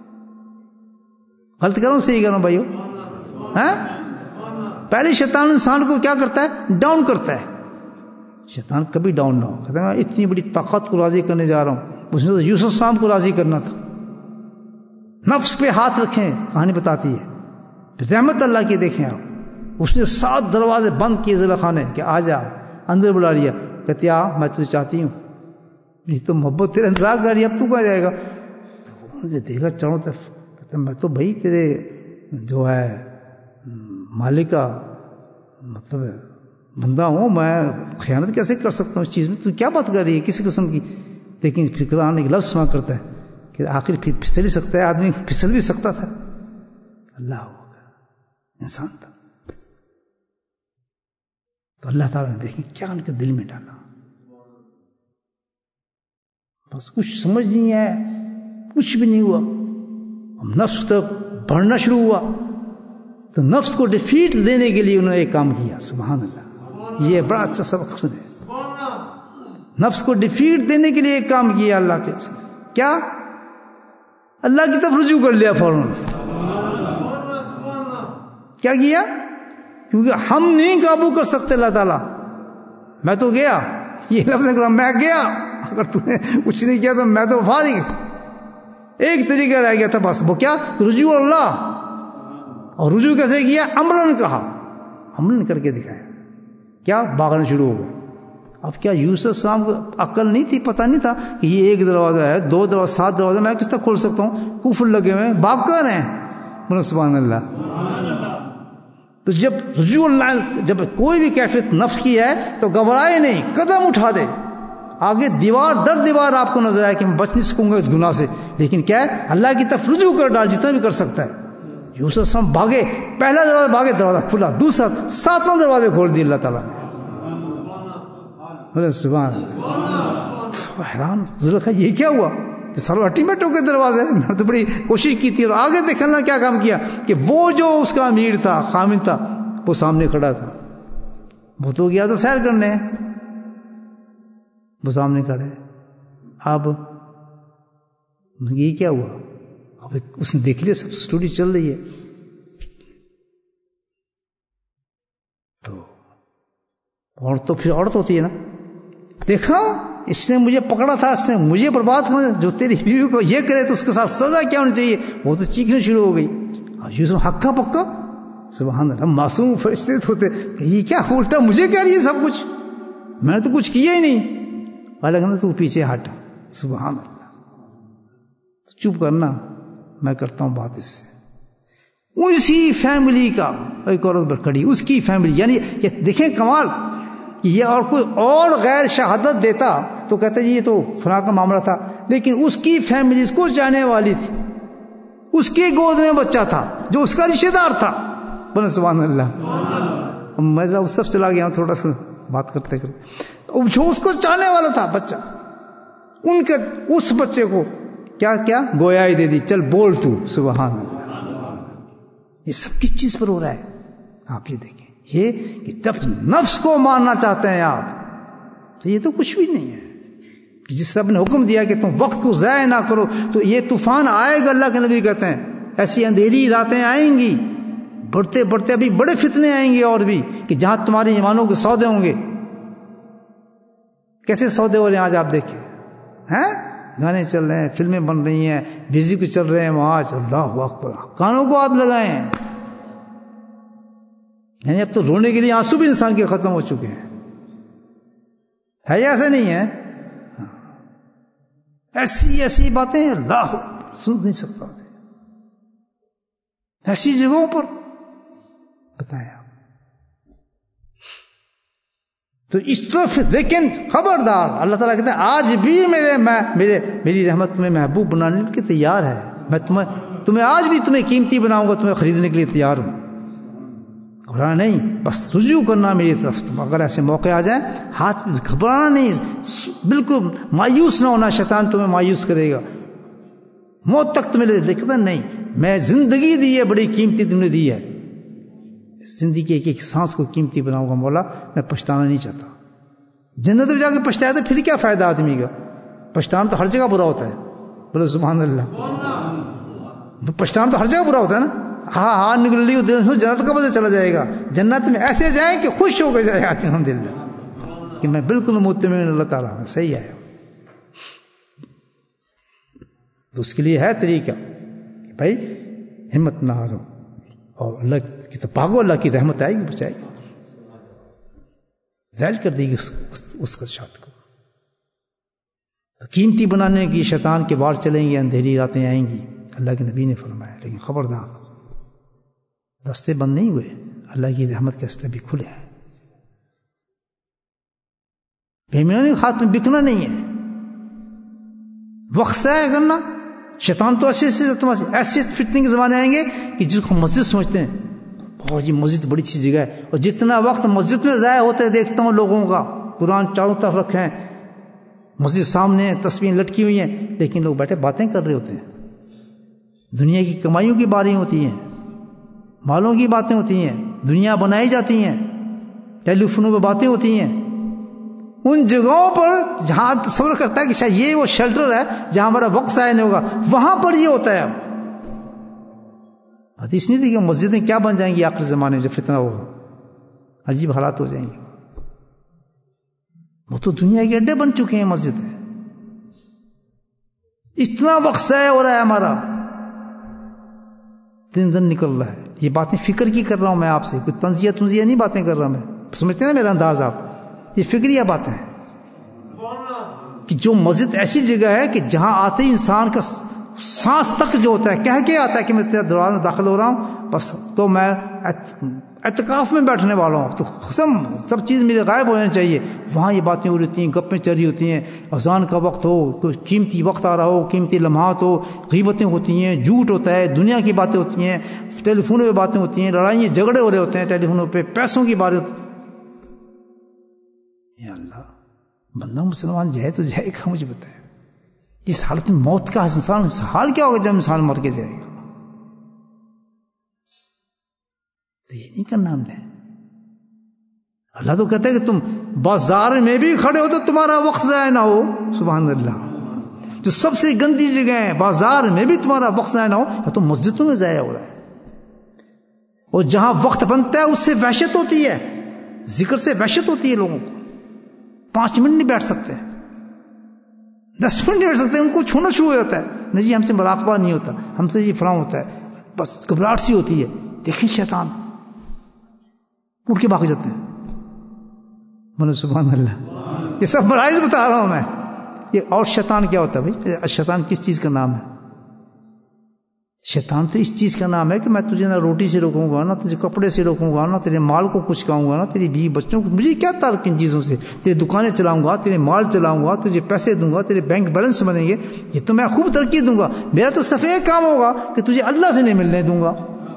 غلط کروں صحیح کروں بھائیو ہاں پہلے شیطان انسان کو کیا کرتا ہے ڈاؤن کرتا ہے شیطان کبھی ڈاؤن نہ ہو کہتا ہے میں اتنی بڑی طاقت کو راضی کرنے جا رہا ہوں اس نے تو یوسف السلام کو راضی کرنا تھا نفس پہ ہاتھ رکھیں کہانی بتاتی ہے رحمت اللہ کی دیکھیں آپ اس نے 7 دروازے بند کیے ذوالفقار خانے کہ آ جا اندر بلا لیا کہتے آ میں تجھے چاہتی ہوں یہ تو محبت تیرا انتظار کر رہی ہے اب تو کہاں جائے گا تو مجھے دیکھا چاروں طرف کہتے میں تو بھائی تیرے جو ہے مالک کا مطلب بندہ ہوں میں خیانت کیسے کر سکتا ہوں اس چیز میں تو کیا بات کر رہی ہے کسی قسم کی لیکن پھر قرآن ایک لفظ سنا کرتا ہے کہ آخر پھر پھسل ہی سکتا ہے آدمی پھسل بھی سکتا تھا اللہ ہوگا انسان تھا تو اللہ تعالیٰ نے دیکھیں کیا ان کے دل میں ڈالا بس کچھ سمجھ نہیں ہے کچھ بھی نہیں ہوا اب نفس تک بڑھنا شروع ہوا تو نفس کو ڈیفیٹ دینے کے لیے انہوں نے ایک کام کیا سبحان اللہ یہ بڑا اچھا سبق سنے نفس کو ڈیفیٹ دینے کے لیے ایک کام کیا اللہ کے کیا اللہ کی طرف رجوع کر لیا فوراً کیا کیا کیونکہ ہم نہیں قابو کر سکتے اللہ تعالیٰ میں تو گیا یہ لفظ نکلا میں گیا اگر تم نے کچھ نہیں کیا تو میں تو فارغ ایک طریقہ رہ گیا تھا بس وہ کیا رجوع اللہ اور رجوع کیسے کیا امرن کہا امرن کر کے دکھایا کیا باغنا شروع ہو گئے اب کیا یوسف السلام کو عقل نہیں تھی پتہ نہیں تھا کہ یہ 1 دروازہ ہے 2 دروازہ 7 دروازہ میں کس طرح کھول سکتا ہوں کفر لگے ہوئے باغ کر رہے ہیں بولو سبحان اللہ تو جب رجوع اللہ جب کوئی بھی کیفیت نفس کی ہے تو گھبرائے نہیں قدم اٹھا دے آگے دیوار در دیوار آپ کو نظر آئے کہ میں بچ نہیں سکوں گا اس گناہ سے، لیکن کیا ہے اللہ کی طرف رجوع کر ڈال جتنا بھی کر سکتا ہے. یوسف علیہ السلام بھاگے، پہلا دروازہ بھاگے، دروازہ کھلا، دوسرا، ساتواں دروازے کھول دیے اللہ تعالیٰ نے. سبحان اللہ. سب حیران، زلیخا یہ کیا ہوا؟ سارے الٹیمیٹ ہو گئے دروازے. میں نے تو بڑی کوشش کی تھی، اور آگے دیکھنا کیا کام کیا کہ وہ جو اس کا امیر تھا، خامن تھا، وہ سامنے کھڑا تھا. وہ تو گیا تو سیر کرنے، وہ سامنے کھڑے. اب یہ کیا ہوا؟ اب اس نے دیکھ لیا سب اسٹوری چل رہی ہے، تو پھر عورت ہوتی ہے نا، دیکھا اس نے مجھے پکڑا تھا، اس نے مجھے برباد کرنا، جو تیری بیوی کو یہ کرے تو اس کے ساتھ سزا کیا ہونی چاہیے. وہ تو چیخنے شروع ہو گئی. یوسف ہکا پکا، سبحان اللہ، معصوم فرشتے ہوتے کہ یہ کیا الٹا مجھے کہہ رہی ہے سب کچھ، میں نے تو کچھ کیا ہی نہیں. اللہ تو پیچھے ہٹ. سبحان اللہ، چپ کرنا، میں کرتا ہوں بات اس سے. اسی فیملی کا ایک عورت پر کھڑی، اس کی فیملی، یعنی یہ دیکھیں کمال کہ یہ اور کوئی اور غیر شہادت دیتا تو کہتے جی یہ تو فلاں کا معاملہ تھا، لیکن اس کی فیملی اس کو جانے والی تھی، اس کے گود میں بچہ تھا جو اس کا رشتہ دار تھا. بولے سبحان اللہ. میں ذرا اس سب چلا گیا ہوں تھوڑا سا بات کرتے کرتے. جو اس کو چاہنے والا تھا بچہ، ان کے اس بچے کو کیا گویا ہی دے دی، چل بول تو. سبحان اللہ. یہ سب کس چیز پر ہو رہا ہے؟ آپ یہ دیکھیں، یہ کہ جب نفس کو مارنا چاہتے ہیں آپ، تو یہ تو کچھ بھی نہیں ہے. کہ جس رب نے حکم دیا کہ تم وقت کو ضائع نہ کرو، تو یہ طوفان آئے گا. اللہ کے نبی کہتے ہیں ایسی اندھیری راتیں آئیں گی، بڑھتے بڑھتے ابھی بڑے فتنے آئیں گے اور بھی، کہ جہاں تمہاری ایمانوں کے سودے ہوں گے. کیسے سودے ہو رہے ہیں آج آپ دیکھیں، ہیں گانے چل رہے ہیں، فلمیں بن رہی ہیں، میوزک چل رہے ہیں وہاں. اللہ اکبر، کانوں کو ہاتھ لگائے ہیں. یعنی اب تو رونے کے لیے آنسو بھی انسان کے ختم ہو چکے ہیں. ہے یا ایسا نہیں ہے؟ ایسی باتیں اللہ سن نہیں سکتا. ایسی جگہوں پر بتائیں آپ. تو اس طرف لیکن خبردار، اللہ تعالیٰ کہتے ہیں آج بھی میری رحمت تمہیں محبوب بنانے کے تیار ہے. میں تمہیں آج بھی تمہیں قیمتی بناؤں گا، تمہیں خریدنے کے لیے تیار ہوں. گھبرانا نہیں، بس رجوع کرنا میری طرف. اگر ایسے موقع آ جائیں، ہاتھ گھبرانا نہیں، بالکل مایوس نہ ہونا. شیطان تمہیں مایوس کرے گا، موت تک تمہیں دیکھتا نہیں. میں زندگی دی ہے، بڑی قیمتی تم نے دی ہے. زندگی ایک ایک سانس کو قیمتی بناؤں گا مولا، میں پچھتانا نہیں چاہتا. جنت میں جا کے پچھتایا تو پھر کیا فائدہ آدمی کا؟ پچھتانا تو ہر جگہ برا ہوتا ہے. بولے سبحان اللہ. پچھتانا تو ہر جگہ برا ہوتا ہے نا. ہاں نکل لی جنت کا بدلے چلا جائے گا. جنت میں ایسے جائیں کہ خوش ہو کر جائے گا الحمدللہ کہ میں بالکل مطمئن اللہ تعالیٰ میں صحیح آیا. تو اس کے لیے ہے طریقہ کہ بھائی ہمت نہ ہارو، اور اللہ کی تو پاگو، اللہ کی رحمت آئے گی، بچائے گی، ظاہر کر دے گی اس خدشات کو. قیمتی بنانے کی شیطان کے وار چلیں گے، اندھیری راتیں آئیں گی، اللہ کے نبی نے فرمایا. لیکن خبردار، راستے بند نہیں ہوئے، اللہ کی رحمت کے راستے بھی کھلے ہیں. بےایمانی کے ہاتھ میں بکنا نہیں ہے، وقت ضائع کرنا. شیطان تو ایسے فتنے کے زمانے آئیں گے کہ جس کو مسجد سمجھتے ہیں، بہت جی مسجد بڑی اچھی جگہ ہے، اور جتنا وقت مسجد میں ضائع ہوتا ہے دیکھتا ہوں لوگوں کا. قرآن چاروں طرف رکھے ہیں، مسجد سامنے ہیں، تسبیحیں لٹکی ہوئی ہیں، لیکن لوگ بیٹھے باتیں کر رہے ہوتے ہیں. دنیا کی کمائیوں کی باریں ہوتی ہیں، مالوں کی باتیں ہوتی ہیں، دنیا بنائی جاتی ہیں، ٹیلی فونوں پہ باتیں ہوتی ہیں. ان جگہوں پر جہاں تصور کرتا ہے کہ شاید یہ وہ شیلٹر ہے جہاں ہمارا وقت ضائع نہیں ہوگا، وہاں پر یہ ہوتا ہے. اب حدیث نہیں تھی کہ مسجدیں کیا بن جائیں گی آخر زمانے میں جب فتنہ ہوگا، عجیب حالات ہو جائیں گے. وہ تو دنیا کے اڈے بن چکے ہیں مسجدیں. اتنا وقت ضائع ہو رہا ہے ہمارا، دن دن نکل رہا ہے. یہ باتیں فکر کی کر رہا ہوں میں آپ سے، کوئی تنزیہ نہیں باتیں کر رہا میں. سمجھتے ہیں نا میرا انداز آپ؟ یہ فکریہ باتیں ہیں کہ جو مسجد ایسی جگہ ہے کہ جہاں آتے ہی انسان کا سانس تک جو ہوتا ہے کہہ کے آتا ہے کہ میں تیرے دروازے میں داخل ہو رہا ہوں، بس تو میں اعتکاف میں بیٹھنے والا ہوں تو قسم سب چیز میرے غائب ہونا چاہیے. وہاں یہ باتیں ہو رہی ہوتی ہیں, گپیں چل رہی ہوتی ہیں, اذان کا وقت ہو, کوئی قیمتی وقت آ رہا ہو, قیمتی لمحات ہو, غیبتیں ہوتی ہیں, جھوٹ ہوتا ہے, دنیا کی باتیں ہوتی ہیں, ٹیلی فونوں پہ باتیں ہوتی ہیں, لڑائیاں جھگڑے ہو رہے ہوتے ہیں ٹیلی فونوں پہ, پیسوں کی باتیں ہوتی ہیں. یا اللہ, بندہ مسلمان جائے تو جائے گا, مجھے بتائے اس حالت میں موت کا انسان حال کیا ہوگا جب انسان مر کے جائے گا. تو یہ نہیں کرنا ہم نے. اللہ تو کہتا ہے کہ تم بازار میں بھی کھڑے ہو تو تمہارا وقت ضائع نہ ہو. سبحان اللہ. جو سب سے گندی جگہ ہے بازار میں بھی تمہارا وقت ضائع نہ ہو, یا تو مسجدوں میں ضائع ہو رہا ہے. اور جہاں وقت بنتا ہے اس سے وحشت ہوتی ہے, ذکر سے وحشت ہوتی ہے لوگوں کو. 5 منٹ نہیں بیٹھ سکتے, 10 منٹ نہیں بیٹھ سکتے, ان کو چھونا شروع ہو جاتا ہے. نہیں جی ہم سے مراقبہ نہیں ہوتا, ہم سے یہ فراہم ہوتا ہے, بس گھبراہٹ سی ہوتی ہے. دیکھیں شیطان اٹھ کے بھاگ جاتے ہیں. بولے سبحان اللہ. یہ سب مرائض بتا رہا ہوں میں. یہ اور شیطان کیا ہوتا ہے بھائی؟ شیطان کس چیز کا نام ہے؟ شیطان تو اس چیز کا نام ہے کہ میں تجھے نہ روٹی سے روکوں گا, نہ تجھے کپڑے سے روکوں گا, نہ تیرے مال کو کچھ کہوں گا, نہ تیری بیوی بچوں کو. مجھے کیا تعلق ان چیزوں سے؟ تیری دکانیں چلاؤں گا, تیرے مال چلاؤں گا, تجھے پیسے دوں گا, تیرے بینک بیلنس بنیں گے, یہ تو میں خوب ترقی دوں گا. میرا تو صرف ایک کام ہوگا کہ تجھے اللہ سے نہیں ملنے دوں گا.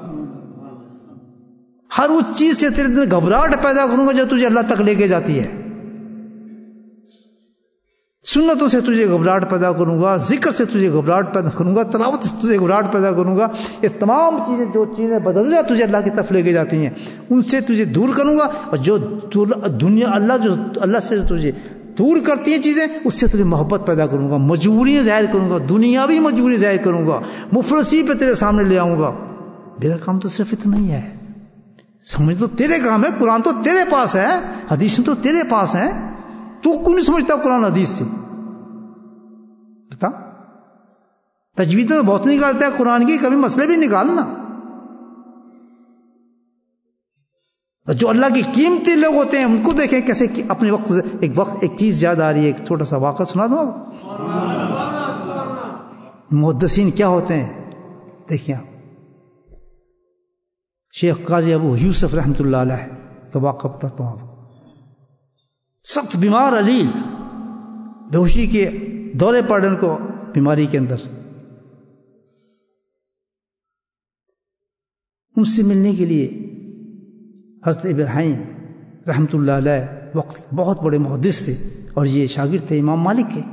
ہر اس چیز سے تیرے دل گھبراہٹ پیدا کروں گا جو تجھے اللہ تک لے کے جاتی ہے. سنتوں سے تجھے گھبراہٹ پیدا کروں گا, ذکر سے تجھے گھبراہٹ پیدا کروں گا, تلاوت سے تجھے گھبراہٹ پیدا کروں گا. یہ تمام چیزیں جو چیزیں بدلنا تجھے اللہ کی طرف لے کے جاتی ہیں ان سے تجھے دور کروں گا. اور جو دنیا اللہ سے تجھے دور کرتی ہیں چیزیں, اس سے تجھے محبت پیدا کروں گا, مجبوریاں ظاہر کروں گا, دنیاوی مجبوری ظاہر کروں گا, مفلسی پہ تیرے سامنے لے آؤں گا. میرا کام تو صرف اتنا ہی ہے. سمجھ تو تیرے کام ہے, قرآن تو تیرے پاس ہے, حدیث تو تیرے پاس ہیں, تو کیوں نہیں سمجھتا قرآن حدیث سے؟ بتا. تجوید تو بہت نکالتا ہے قرآن کی, کبھی مسئلے بھی نکالنا. جو اللہ کی قیمتی لوگ ہوتے ہیں ان کو دیکھیں کیسے اپنے وقت ایک چیز یاد آ رہی ہے, ایک چھوٹا سا واقعہ سنا دوں آپ. محدثین کیا ہوتے ہیں دیکھیں آپ. شیخ قاضی ابو یوسف رحمۃ اللہ علیہ کا واقعہ بتاتا ہوں آپ. سخت بیمار علیل, بے ہوشی کے دورے پڑے ان کو بیماری کے اندر. ان سے ملنے کے لیے حضرت ابراہیم رحمۃ اللہ علیہ وقت بہت بڑے محدث تھے, اور یہ شاگرد تھے امام مالک کے.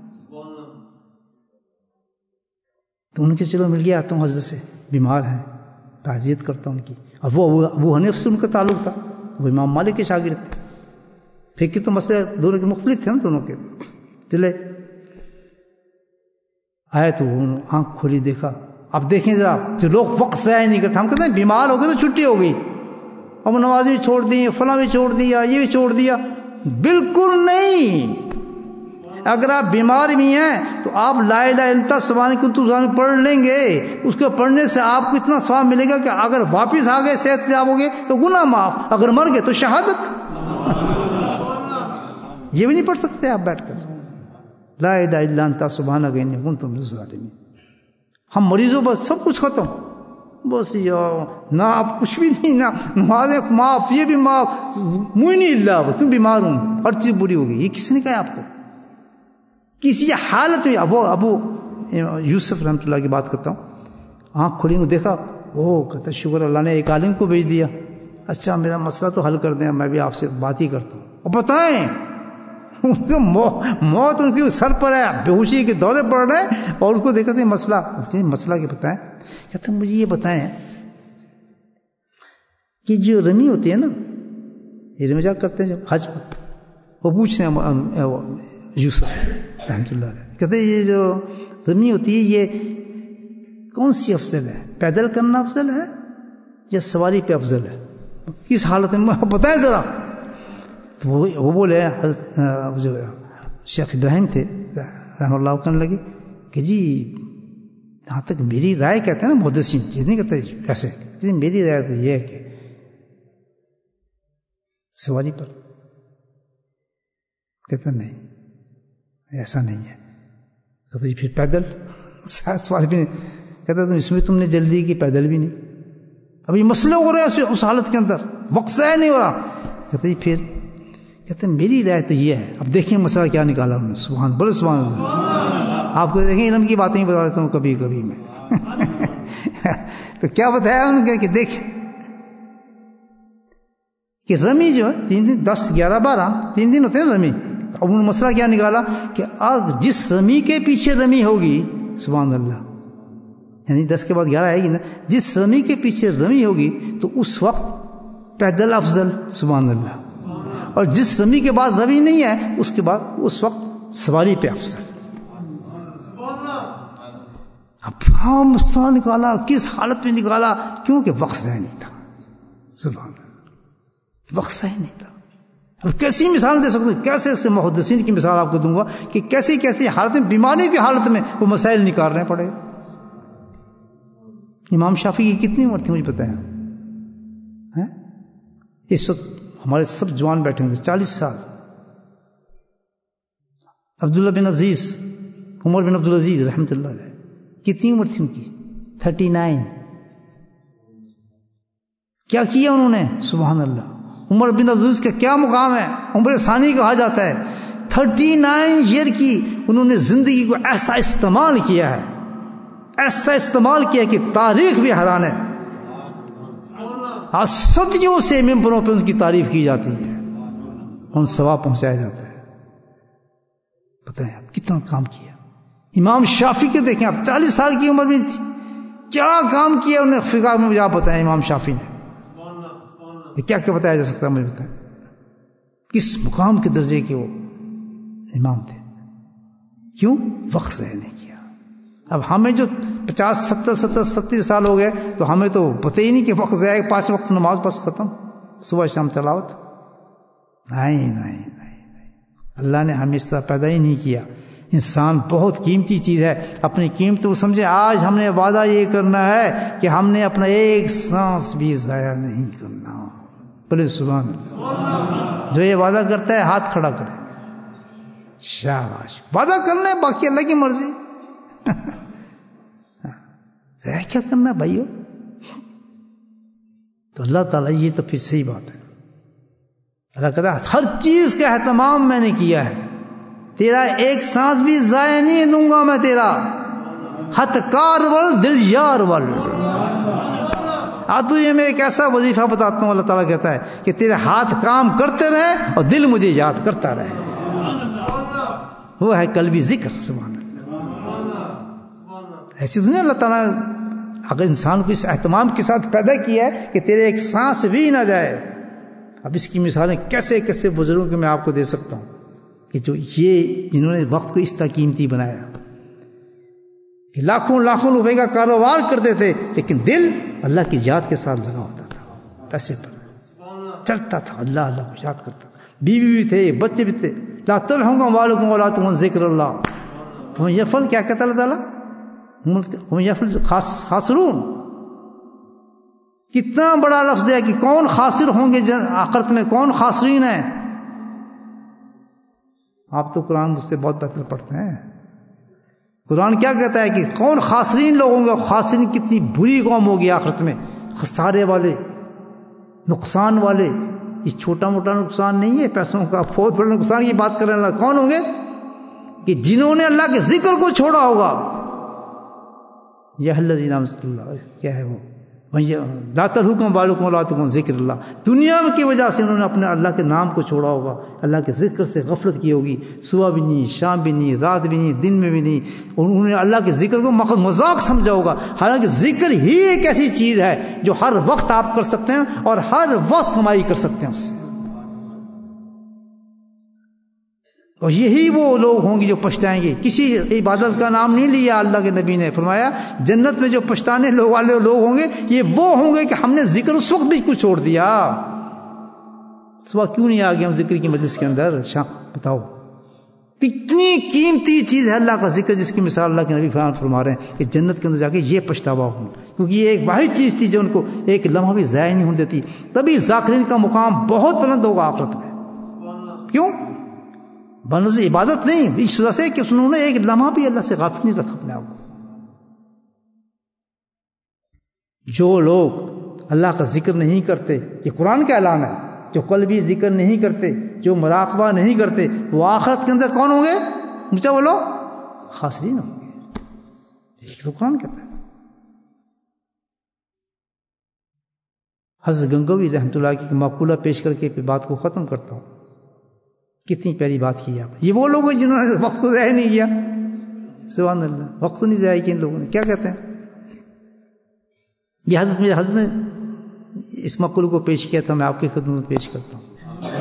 تو ان کے چلو مل گیا آتا ہوں حضرت سے, بیمار ہیں, تعزیت کرتا ہوں ان کی. اور وہ ابو حنیف سے ان کا تعلق تھا, وہ امام مالک کے شاگرد تھے. فقہ تو مسئلے دونوں کے مختلف تھے نا دونوں کے. چلے آئے تو آنکھ کھولی, دیکھا. اب دیکھیں ذرا, جو لوگ وقت ضائع نہیں کرتے, ہم کہتے ہیں بیمار ہو گئے تو چھٹی ہو گئی, اب نمازی بھی چھوڑ دی, فلاں بھی چھوڑ دیا, یہ بھی چھوڑ دیا. بالکل نہیں. اگر آپ بیمار بھی ہیں تو آپ لا الہ الا اللہ سبحانک کنت ظالما پڑھ لیں گے. اس کو پڑھنے سے آپ کو اتنا ثواب ملے گا کہ اگر واپس آ گئے صحت سے آو گے تو گناہ معاف, اگر مر گئے تو شہادت. یہ بھی نہیں پڑھ سکتے آپ بیٹھ کر لا الہ الا انت سبحانک انی کنت من الظالمین. ہم مریضوں بس سب کچھ ختم, بس نہ آپ کچھ بھی نہیں, نہ نمازیں معاف, یہ بھی معاف, منہ نہیں اللہ, کیوں بیمار ہوں, ہر چیز بری ہوگی. یہ کس نے کہا آپ کو؟ کسی حالت میں. ابو یوسف رحمۃ اللہ کی بات کرتا ہوں, آنکھ کھولی, دیکھا, کہتا شکر اللہ نے ایک عالم کو بھیج دیا. اچھا میرا مسئلہ تو حل کر دیں, میں بھی آپ سے بات ہی کرتا ہوں. اور بتائیں موت ان کی سر پر ہے, بے ہوشی کے دورے پڑ رہے ہیں, اور ان کو دیکھتے ہیں مسئلہ کیا بتائیں. کہتے ہیں مجھے یہ بتائیں کہ جو رمی ہوتی ہے نا, یہ رمی جا کرتے ہیں جو حج, وہ پوچھتے ہیں یوسف رحمۃ اللہ علیہ, کہتے ہیں یہ جو رمی ہوتی ہے یہ کون سی افضل ہے, پیدل کرنا افضل ہے یا سواری پہ افضل ہے؟ کس حالت میں بتائیں ذرا. تو وہ بولے, جو شیخ ابراہیم تھے رحمۃ اللہ کہنے لگے کہ جی جہاں تک میری رائے, کہتے ہیں نا محدثین, یہ نہیں کہتے ایسے, میری رائے تو یہ ہے کہ سواری پر. کہتے نہیں ایسا نہیں ہے. کہتے پھر پیدل سواری بھی نہیں. کہتے تم اس میں تم نے جلدی کی, پیدل بھی نہیں. ابھی مسئلے ہو رہے ہیں اس حالت کے اندر، وقت ضائع نہیں ہو رہا. کہتے پھر کہتے میری رائے تو یہ ہے. اب دیکھیں مسئلہ کیا نکالا انہوں نے. سبحان، بولے سبحان اللہ. آپ کو دیکھیں علم کی باتیں بتا دیتا ہوں کبھی کبھی میں. تو کیا بتایا انہوں نے کہ دیکھ کہ رمی جو ہے 3 دن 10 11 12 3 دن ہوتے ہیں رمی. اب انہوں نے مسئلہ کیا نکالا کہ جس رمی کے پیچھے رمی ہوگی، سبحان اللہ، یعنی 10 کے بعد 11 آئے گی نا، جس رمی کے پیچھے رمی ہوگی تو اس وقت پیدل افضل، سبحان اللہ. اور جس رمی کے بعد رمی نہیں ہے اس کے بعد اس وقت سواری پہ افضل. اب ہم مسئلہ نکالا، کس حالت میں نکالا؟ کیونکہ وقت ضائع نہیں تھا. سبحان اللہ، وقت ضائع نہیں تھا. اب کیسی مثال دے سکتے، کیسے محدثین کی مثال آپ کو دوں گا کہ کیسی کیسی حالت میں، بیماری کی حالت میں وہ مسائل نکالنے پڑے. امام شافعی کی کتنی عمر تھی مجھے بتایا؟ اس وقت ہمارے سب جوان بیٹھے ہوں گے، 40 سال. عبداللہ بن عزیز، عمر بن عبدالعزیز رحمۃ اللہ علیہ، کتنی عمر تھی ان کی؟ 39. کیا کیا انہوں نے؟ سبحان اللہ. عمر بن عبدالعزیز کا کیا مقام ہے؟ عمر ثانی کہا جاتا ہے. 39 ایئر کی انہوں نے زندگی کو ایسا استعمال کیا ہے، ایسا استعمال کیا کہ تاریخ بھی حیران ہے. آج صدیوں سے ممبروں پہ ان کی تعریف کی جاتی ہے، ان ثواب پہنچایا جاتا ہے. بتائیں آپ کتنا کام کیا. امام شافعی کے دیکھیں آپ، 40 سال کی عمر میں تھی، کیا کام کیا انہوں نے فقہ میں. مجھے آپ بتائیں امام شافعی نے کیا کیا بتایا جا سکتا ہے؟ مجھے بتائیں کس مقام کے درجے کے وہ امام تھے. کیوں؟ وقت ضائع نہیں کیا. اب ہمیں جو 50 70 سال ہو گئے تو ہمیں تو پتہ ہی نہیں کہ وقت ضائع. 5 وقت نماز بس ختم، صبح شام تلاوت. نہیں، اللہ نے ہمیں اس طرح پیدا ہی نہیں کیا. انسان بہت قیمتی چیز ہے. اپنی قیمت وہ سمجھے. آج ہم نے وعدہ یہ کرنا ہے کہ ہم نے اپنا ایک سانس بھی ضائع نہیں کرنا. بولے سبحان اللہ. جو یہ وعدہ کرتا ہے ہاتھ کھڑا کرے، شاباش. وعدہ کرنا ہے، باقی اللہ کی مرضی. ضائع کیا کرنا بھائیو؟ تو اللہ تعالیٰ، یہ تو پھر صحیح بات ہے. اللہ کہتا ہے ہر چیز کا اہتمام میں نے کیا ہے، تیرا ایک سانس بھی ضائع نہیں دوں گا میں تیرا. ہتھ کار ول دل یار ول. تجھے میں ایک ایسا وظیفہ بتاتا ہوں. اللہ تعالیٰ کہتا ہے کہ تیرے ہاتھ کام کرتے رہے اور دل مجھے یاد کرتا رہے. وہ ہے قلبی ذکر. سبحان اللہ. ایسی دنیا اللہ تعالیٰ اگر انسان کو اس اہتمام کے ساتھ پیدا کیا ہے کہ تیرے ایک سانس بھی نہ جائے. اب اس کی مثالیں کیسے کیسے بزرگوں کے میں آپ کو دے سکتا ہوں کہ جو یہ جنہوں نے وقت کو اس طرح قیمتی بنایا کہ لاکھوں روپے کا کاروبار کرتے تھے لیکن دل اللہ کی یاد کے ساتھ لگا ہوتا تھا. پیسے پر چلتا تھا، اللہ کو یاد کرتا. بیوی بھی تھے، بچے بھی تھے. لا تلہکم اموالکم ولا تم ذکر اللہ. ہم یفعل، کیا کہتا اللہ تعالیٰ؟ ہم یفعل خاسرون. کتنا بڑا لفظ ہے کہ کون خاسر ہوں گے آخرت میں، کون خاسرین ہیں. آپ تو قرآن مجھ سے بہت بہتر پڑھتے ہیں. قرآن کیا کہتا ہے کہ کون خاسرین لوگ ہوں گے. خاسرین کتنی بری قوم ہوگی آخرت میں، خسارے والے، نقصان والے. یہ چھوٹا موٹا نقصان نہیں ہے پیسوں کا، بہت بڑے نقصان کی بات کر رہے ہیں. اللہ کون ہوں گے؟ کہ جنہوں نے اللہ کے ذکر کو چھوڑا ہوگا. یا الذین آمنوا، کیا ہے وہ؟ لا تلہکم اموالکم ولا تم ذکر اللہ. دنیا کی وجہ سے انہوں نے اپنے اللہ کے نام کو چھوڑا ہوگا، اللہ کے ذکر سے غفلت کی ہوگی. صبح بھی نہیں، شام بھی نہیں، رات بھی نہیں، دن میں بھی نہیں. انہوں نے اللہ کے ذکر کو مذاق سمجھا ہوگا. حالانکہ ذکر ہی ایک ایسی چیز ہے جو ہر وقت آپ کر سکتے ہیں اور ہر وقت کمائی کر سکتے ہیں اس سے. اور یہی وہ لوگ ہوں گے جو پچھتائیں گے. کسی عبادت کا نام نہیں لیا اللہ کے نبی نے. فرمایا جنت میں جو پچھتانے والے لوگ ہوں گے یہ وہ ہوں گے کہ ہم نے ذکر اس وقت بھی کچھ چھوڑ دیا. صبح کیوں نہیں آ گئے ہم ذکر کی مجلس کے اندر؟ شام بتاؤ کتنی قیمتی چیز ہے اللہ کا ذکر، جس کی مثال اللہ کے نبی فرما رہے ہیں کہ جنت کے اندر جا کے یہ پچھتاوا ہوں. کیونکہ یہ ایک واحد چیز تھی جو ان کو ایک لمحہ بھی ضائع نہیں ہونے دیتی. تبھی ذاکرین کا مقام بہت بلند ہوگا آخرت میں. کیوں؟ بنظر عبادت نہیں، اس وجہ سے کہ انہوں نے ایک لمحہ بھی اللہ سے غافل نہیں رکھا اپنے آپ کو. جو لوگ اللہ کا ذکر نہیں کرتے، یہ قرآن کا اعلان ہے، جو قلبی ذکر نہیں کرتے، جو مراقبہ نہیں کرتے، وہ آخرت کے اندر کون ہوں گے؟ مجھے بولو، خاسرین ہوں گے. یہ تو قرآن کہتا ہے. حضرت گنگوی رحمۃ اللہ کی مقولہ پیش کر کے پھر بات کو ختم کرتا ہوں. کتنی پیاری بات کی آپ. یہ وہ لوگ ہیں جنہوں نے وقت کو ضائع نہیں کیا. سبحان اللہ، وقت نہیں ضائع کیا ان لوگوں نے. کیا کہتے ہیں؟ یہ حضرت نے اس مقولے کو پیش کیا تھا، میں آپ کی خدمت میں پیش کرتا ہوں.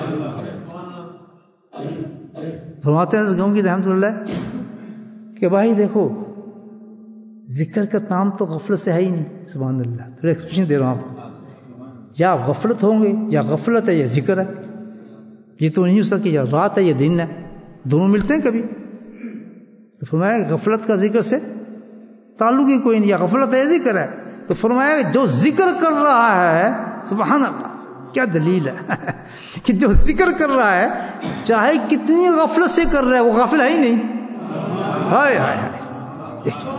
فرماتے ہیں حضرت گنگوی رحمۃ اللہ کہ بھائی دیکھو، ذکر کا نام تو غفلت سے ہے ہی نہیں. سبحان اللہ. پھر ایکسپریشن دے رہا ہوں آپ کو. یا غفلت ہوں گے، یا غفلت ہے یا ذکر ہے. یہ تو نہیں ہو سکتی یا رات ہے یا دن ہے، دونوں ملتے ہیں کبھی. تو فرمایا غفلت کا ذکر سے تعلق ہی کوئی نہیں، یا غفلت ہے یا ذکر ہے. تو فرمایا جو ذکر کر رہا ہے، سبحان اللہ کیا دلیل ہے کہ جو ذکر کر رہا ہے چاہے کتنی غفلت سے کر رہا ہے، وہ غافل ہے ہی نہیں. ہائے ہائے ہائے، دیکھیں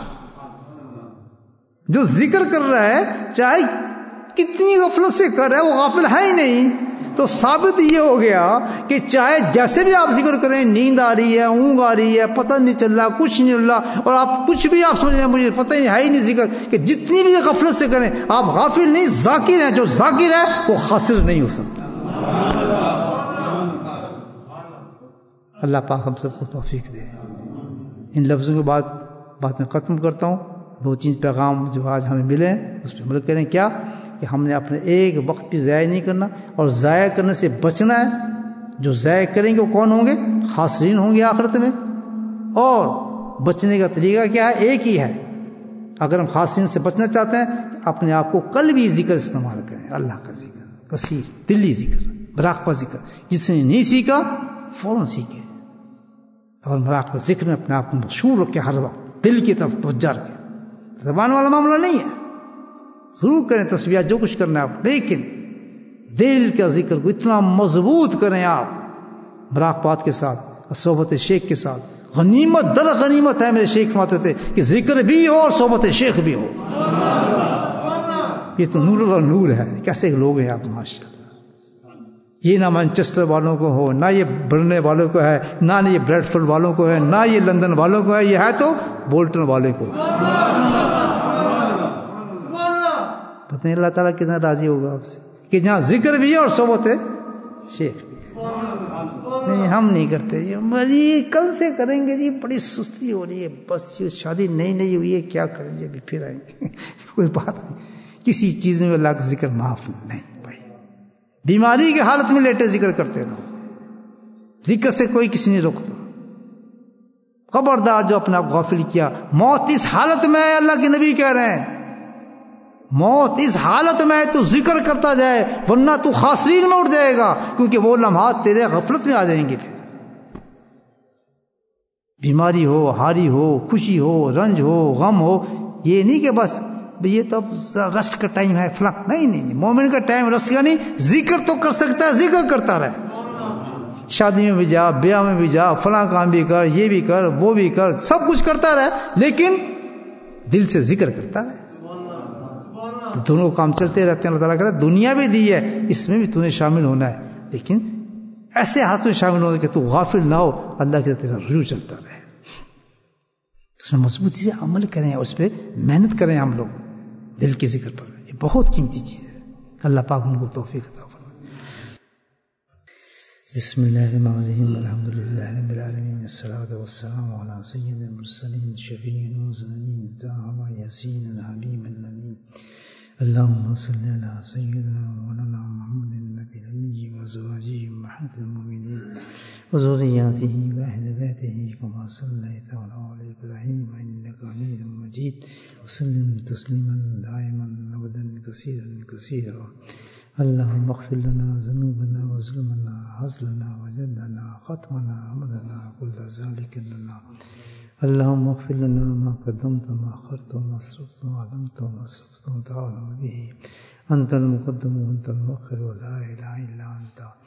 جو ذکر کر رہا ہے چاہے کتنی غفلت سے کر رہا ہے، وہ غافل ہے ہی نہیں. تو ثابت یہ ہو گیا کہ چاہے جیسے بھی آپ ذکر کریں، نیند آ رہی ہے، اونگ آ رہی ہے، پتہ نہیں چل رہا، کچھ نہیں چل رہا، اور آپ کچھ بھی آپ سمجھ رہے ہیں مجھے پتہ نہیں ہے ہی نہیں ذکر، کہ جتنی بھی غفلت سے کریں آپ غافل نہیں، ذاکر ہیں. جو ذاکر ہے وہ خاسر نہیں ہو سکتا. اللہ پاک ہم سب کو توفیق دے. ان لفظوں کے بعد بات میں ختم کرتا ہوں. 2-3 پیغام جو آج ہمیں ملے ہیں اس پہ عمل کریں. کیا کہ ہم نے اپنے ایک وقت بھی ضائع نہیں کرنا، اور ضائع کرنے سے بچنا ہے. جو ضائع کریں گے وہ کون ہوں گے؟ خاسرین ہوں گے آخرت میں. اور بچنے کا طریقہ کیا ہے؟ ایک ہی ہے. اگر ہم خاسرین سے بچنا چاہتے ہیں، اپنے آپ کو قلبی ذکر استعمال کریں. اللہ کا ذکر، کثیر دلی ذکر، مراقبہ ذکر. جس نے نہیں سیکھا فوراً سیکھے، اور مراقبہ ذکر میں اپنے آپ کو مشغول رکھے، ہر وقت دل کی طرف توجہ رکھے. زبان والا معاملہ نہیں ہے، ضرور کریں تسبیحات، جو کچھ کرنا ہے آپ، لیکن دل کا ذکر کو اتنا مضبوط کریں آپ مراقبات کے ساتھ، صحبت شیخ کے ساتھ. غنیمت در غنیمت ہے، میرے شیخ فرماتے تھے کہ ذکر بھی ہو اور صحبت شیخ بھی ہو. یہ تو نور اللہ نور ہے. کیسے لوگ ہیں آپ ماشاءاللہ. یہ نہ مانچسٹر والوں کو ہو، نہ یہ برنے والوں کو ہے، نہ یہ بریڈ فورڈ والوں کو ہے، نہ یہ لندن والوں کو ہے. یہ ہے تو بولٹن والے کو. پتہ نہیں اللہ تعالیٰ کتنا راضی ہوگا آپ سے کہ جہاں ذکر بھی ہے اور صحبت شیخ بھی ہے. نہیں، ہم نہیں کرتے جی، کل سے کریں گے جی، بڑی سستی ہو رہی ہے، بس یہ شادی نئی ہوئی ہے، کیا کریں جی، ابھی پھر آئیں گے. کوئی بات نہیں. کسی چیز میں اللہ کا ذکر معاف نہیں بھائی. بیماری کی حالت میں لیٹے ذکر کرتے رہو. ذکر سے کوئی کسی نہیں روکتا. خبردار جو اپنا غافل کیا، موت اس حالت میں ہے. اللہ کے نبی کہہ رہے ہیں موت اس حالت میں ہے تو ذکر کرتا جائے، ورنہ تو خاسرین میں اٹھ جائے گا، کیونکہ وہ لمحات تیرے غفلت میں آ جائیں گے. پھر بیماری ہو، ہاری ہو، خوشی ہو، رنج ہو، غم ہو، یہ نہیں کہ بس یہ تو اب رسٹ کا ٹائم ہے فلاں. نہیں، مومن کا ٹائم رسٹ کا نہیں. ذکر تو کر سکتا ہے، ذکر کرتا رہے. شادی میں بھی جا، بیاہ میں بھی جا، فلاں کام بھی کر، یہ بھی کر، وہ بھی کر، سب کچھ کرتا رہے، لیکن دل سے ذکر کرتا رہے. تو دونوں کام چلتے رہتے ہیں. اللہ تعالیٰ کہتا ہے دنیا بھی دی ہے، اس میں بھی تو نے شامل ہونا ہے، لیکن ایسے ہاتھ میں شامل ہونا کہ تو غافل نہ ہو. اللہ کی طرف رجوع چلتا رہے، اس میں مضبوطی سے عمل کریں، اس پہ محنت کریں. ہم لوگ دل کے ذکر پر، یہ بہت قیمتی چیز ہے. اللہ پاک ہم کو توفیق عطا فرمائے. بسم اللہ الرحمن الرحیم. الحمد للہ رب العالمین، الصلاۃ والسلام علی سید المرسلین شفیع المذنبین طٰہٰ یاسین الحبیب الامین. اللهم صل على سيدنا مولانا محمد النبي الأمي وأزواجه أمهات المؤمنين وذرياته وأهل بيته كما صليت على آل إبراهيم إنك حميد مجيد وسلم تسليما دائما أبدا كثيرا. اللهم اغفر لنا ذنوبنا وظلمنا هزلنا وجدنا خطمنا عمدنا كل ذلك لنا. اللهم اغفر لنا ما قدمت وما أخرت وما أسرفت وما أعلنت وما أسرفت وأنت أعلم به. أنت المقدم وأنت المؤخر ولا إله إلا أنت.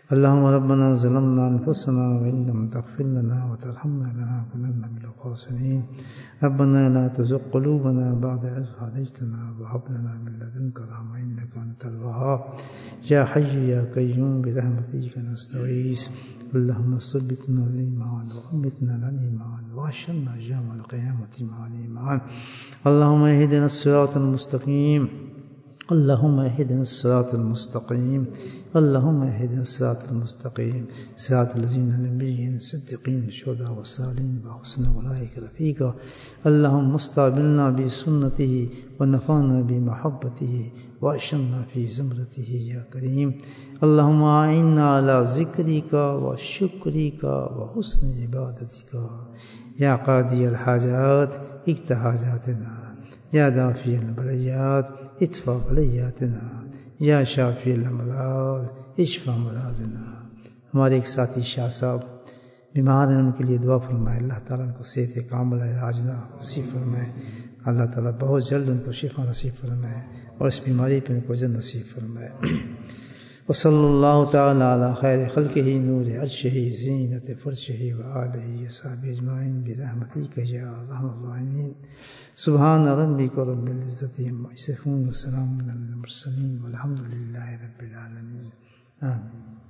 اللهم ربنا ظلمنا أنفسنا وإن لم تغفر لنا وترحمنا لنكونن من الخاسرين. ربنا لا تزغ قلوبنا بعد إذ هديتنا وهب لنا من لدنك رحمة إنك أنت الوهاب. يا حي يا قيوم برحمتك نستغيث. اللهم ثبتنا الإيمان وأمتنا الإيمان وأحشرنا يوم القيامة مع الإيمان. اللهم اهدنا الصراط المستقيم. اللهم اهدنا الصراط المستقيم. اللهم اهدنا الصراط المستقيم صراط الذين النبيين الصديقين الشهداء والصالحين وحسن أولئك رفيقا. اللهم استعملنا بسنته ونفعنا بمحبته وأشرنا في زمرته يا كريم. اللهم أعنا على ذكرك وشكرك وحسن عبادتك. يا قاضي الحاجات اقض حاجاتنا. يا دافع البليات ادفع بلیاتنا. یا شافی الامراض اشفا مرازنا. ہمارے ایک ساتھی شاہ صاحب بیمار ہیں، ان کے لیے دعا فرمائے. اللہ تعالیٰ ان کو صحت کاملہ عاجلہ نصیب فرمائے. اللہ تعالیٰ بہت جلد ان کو شفا نصیب فرمائے اور اس بیماری پہ ان کو اجر نصیب فرمائے. وصلی اللہ تعالی علی خیر خلقہ نور عرشہ زینت فرشہ وآلہ وصحبہ اجمعین برحمتک یا ارحم الراحمین. سبحان ربک رب العزۃ عما یصفون وسلام علی المرسلین والحمد للہ رب العالمین. آمین.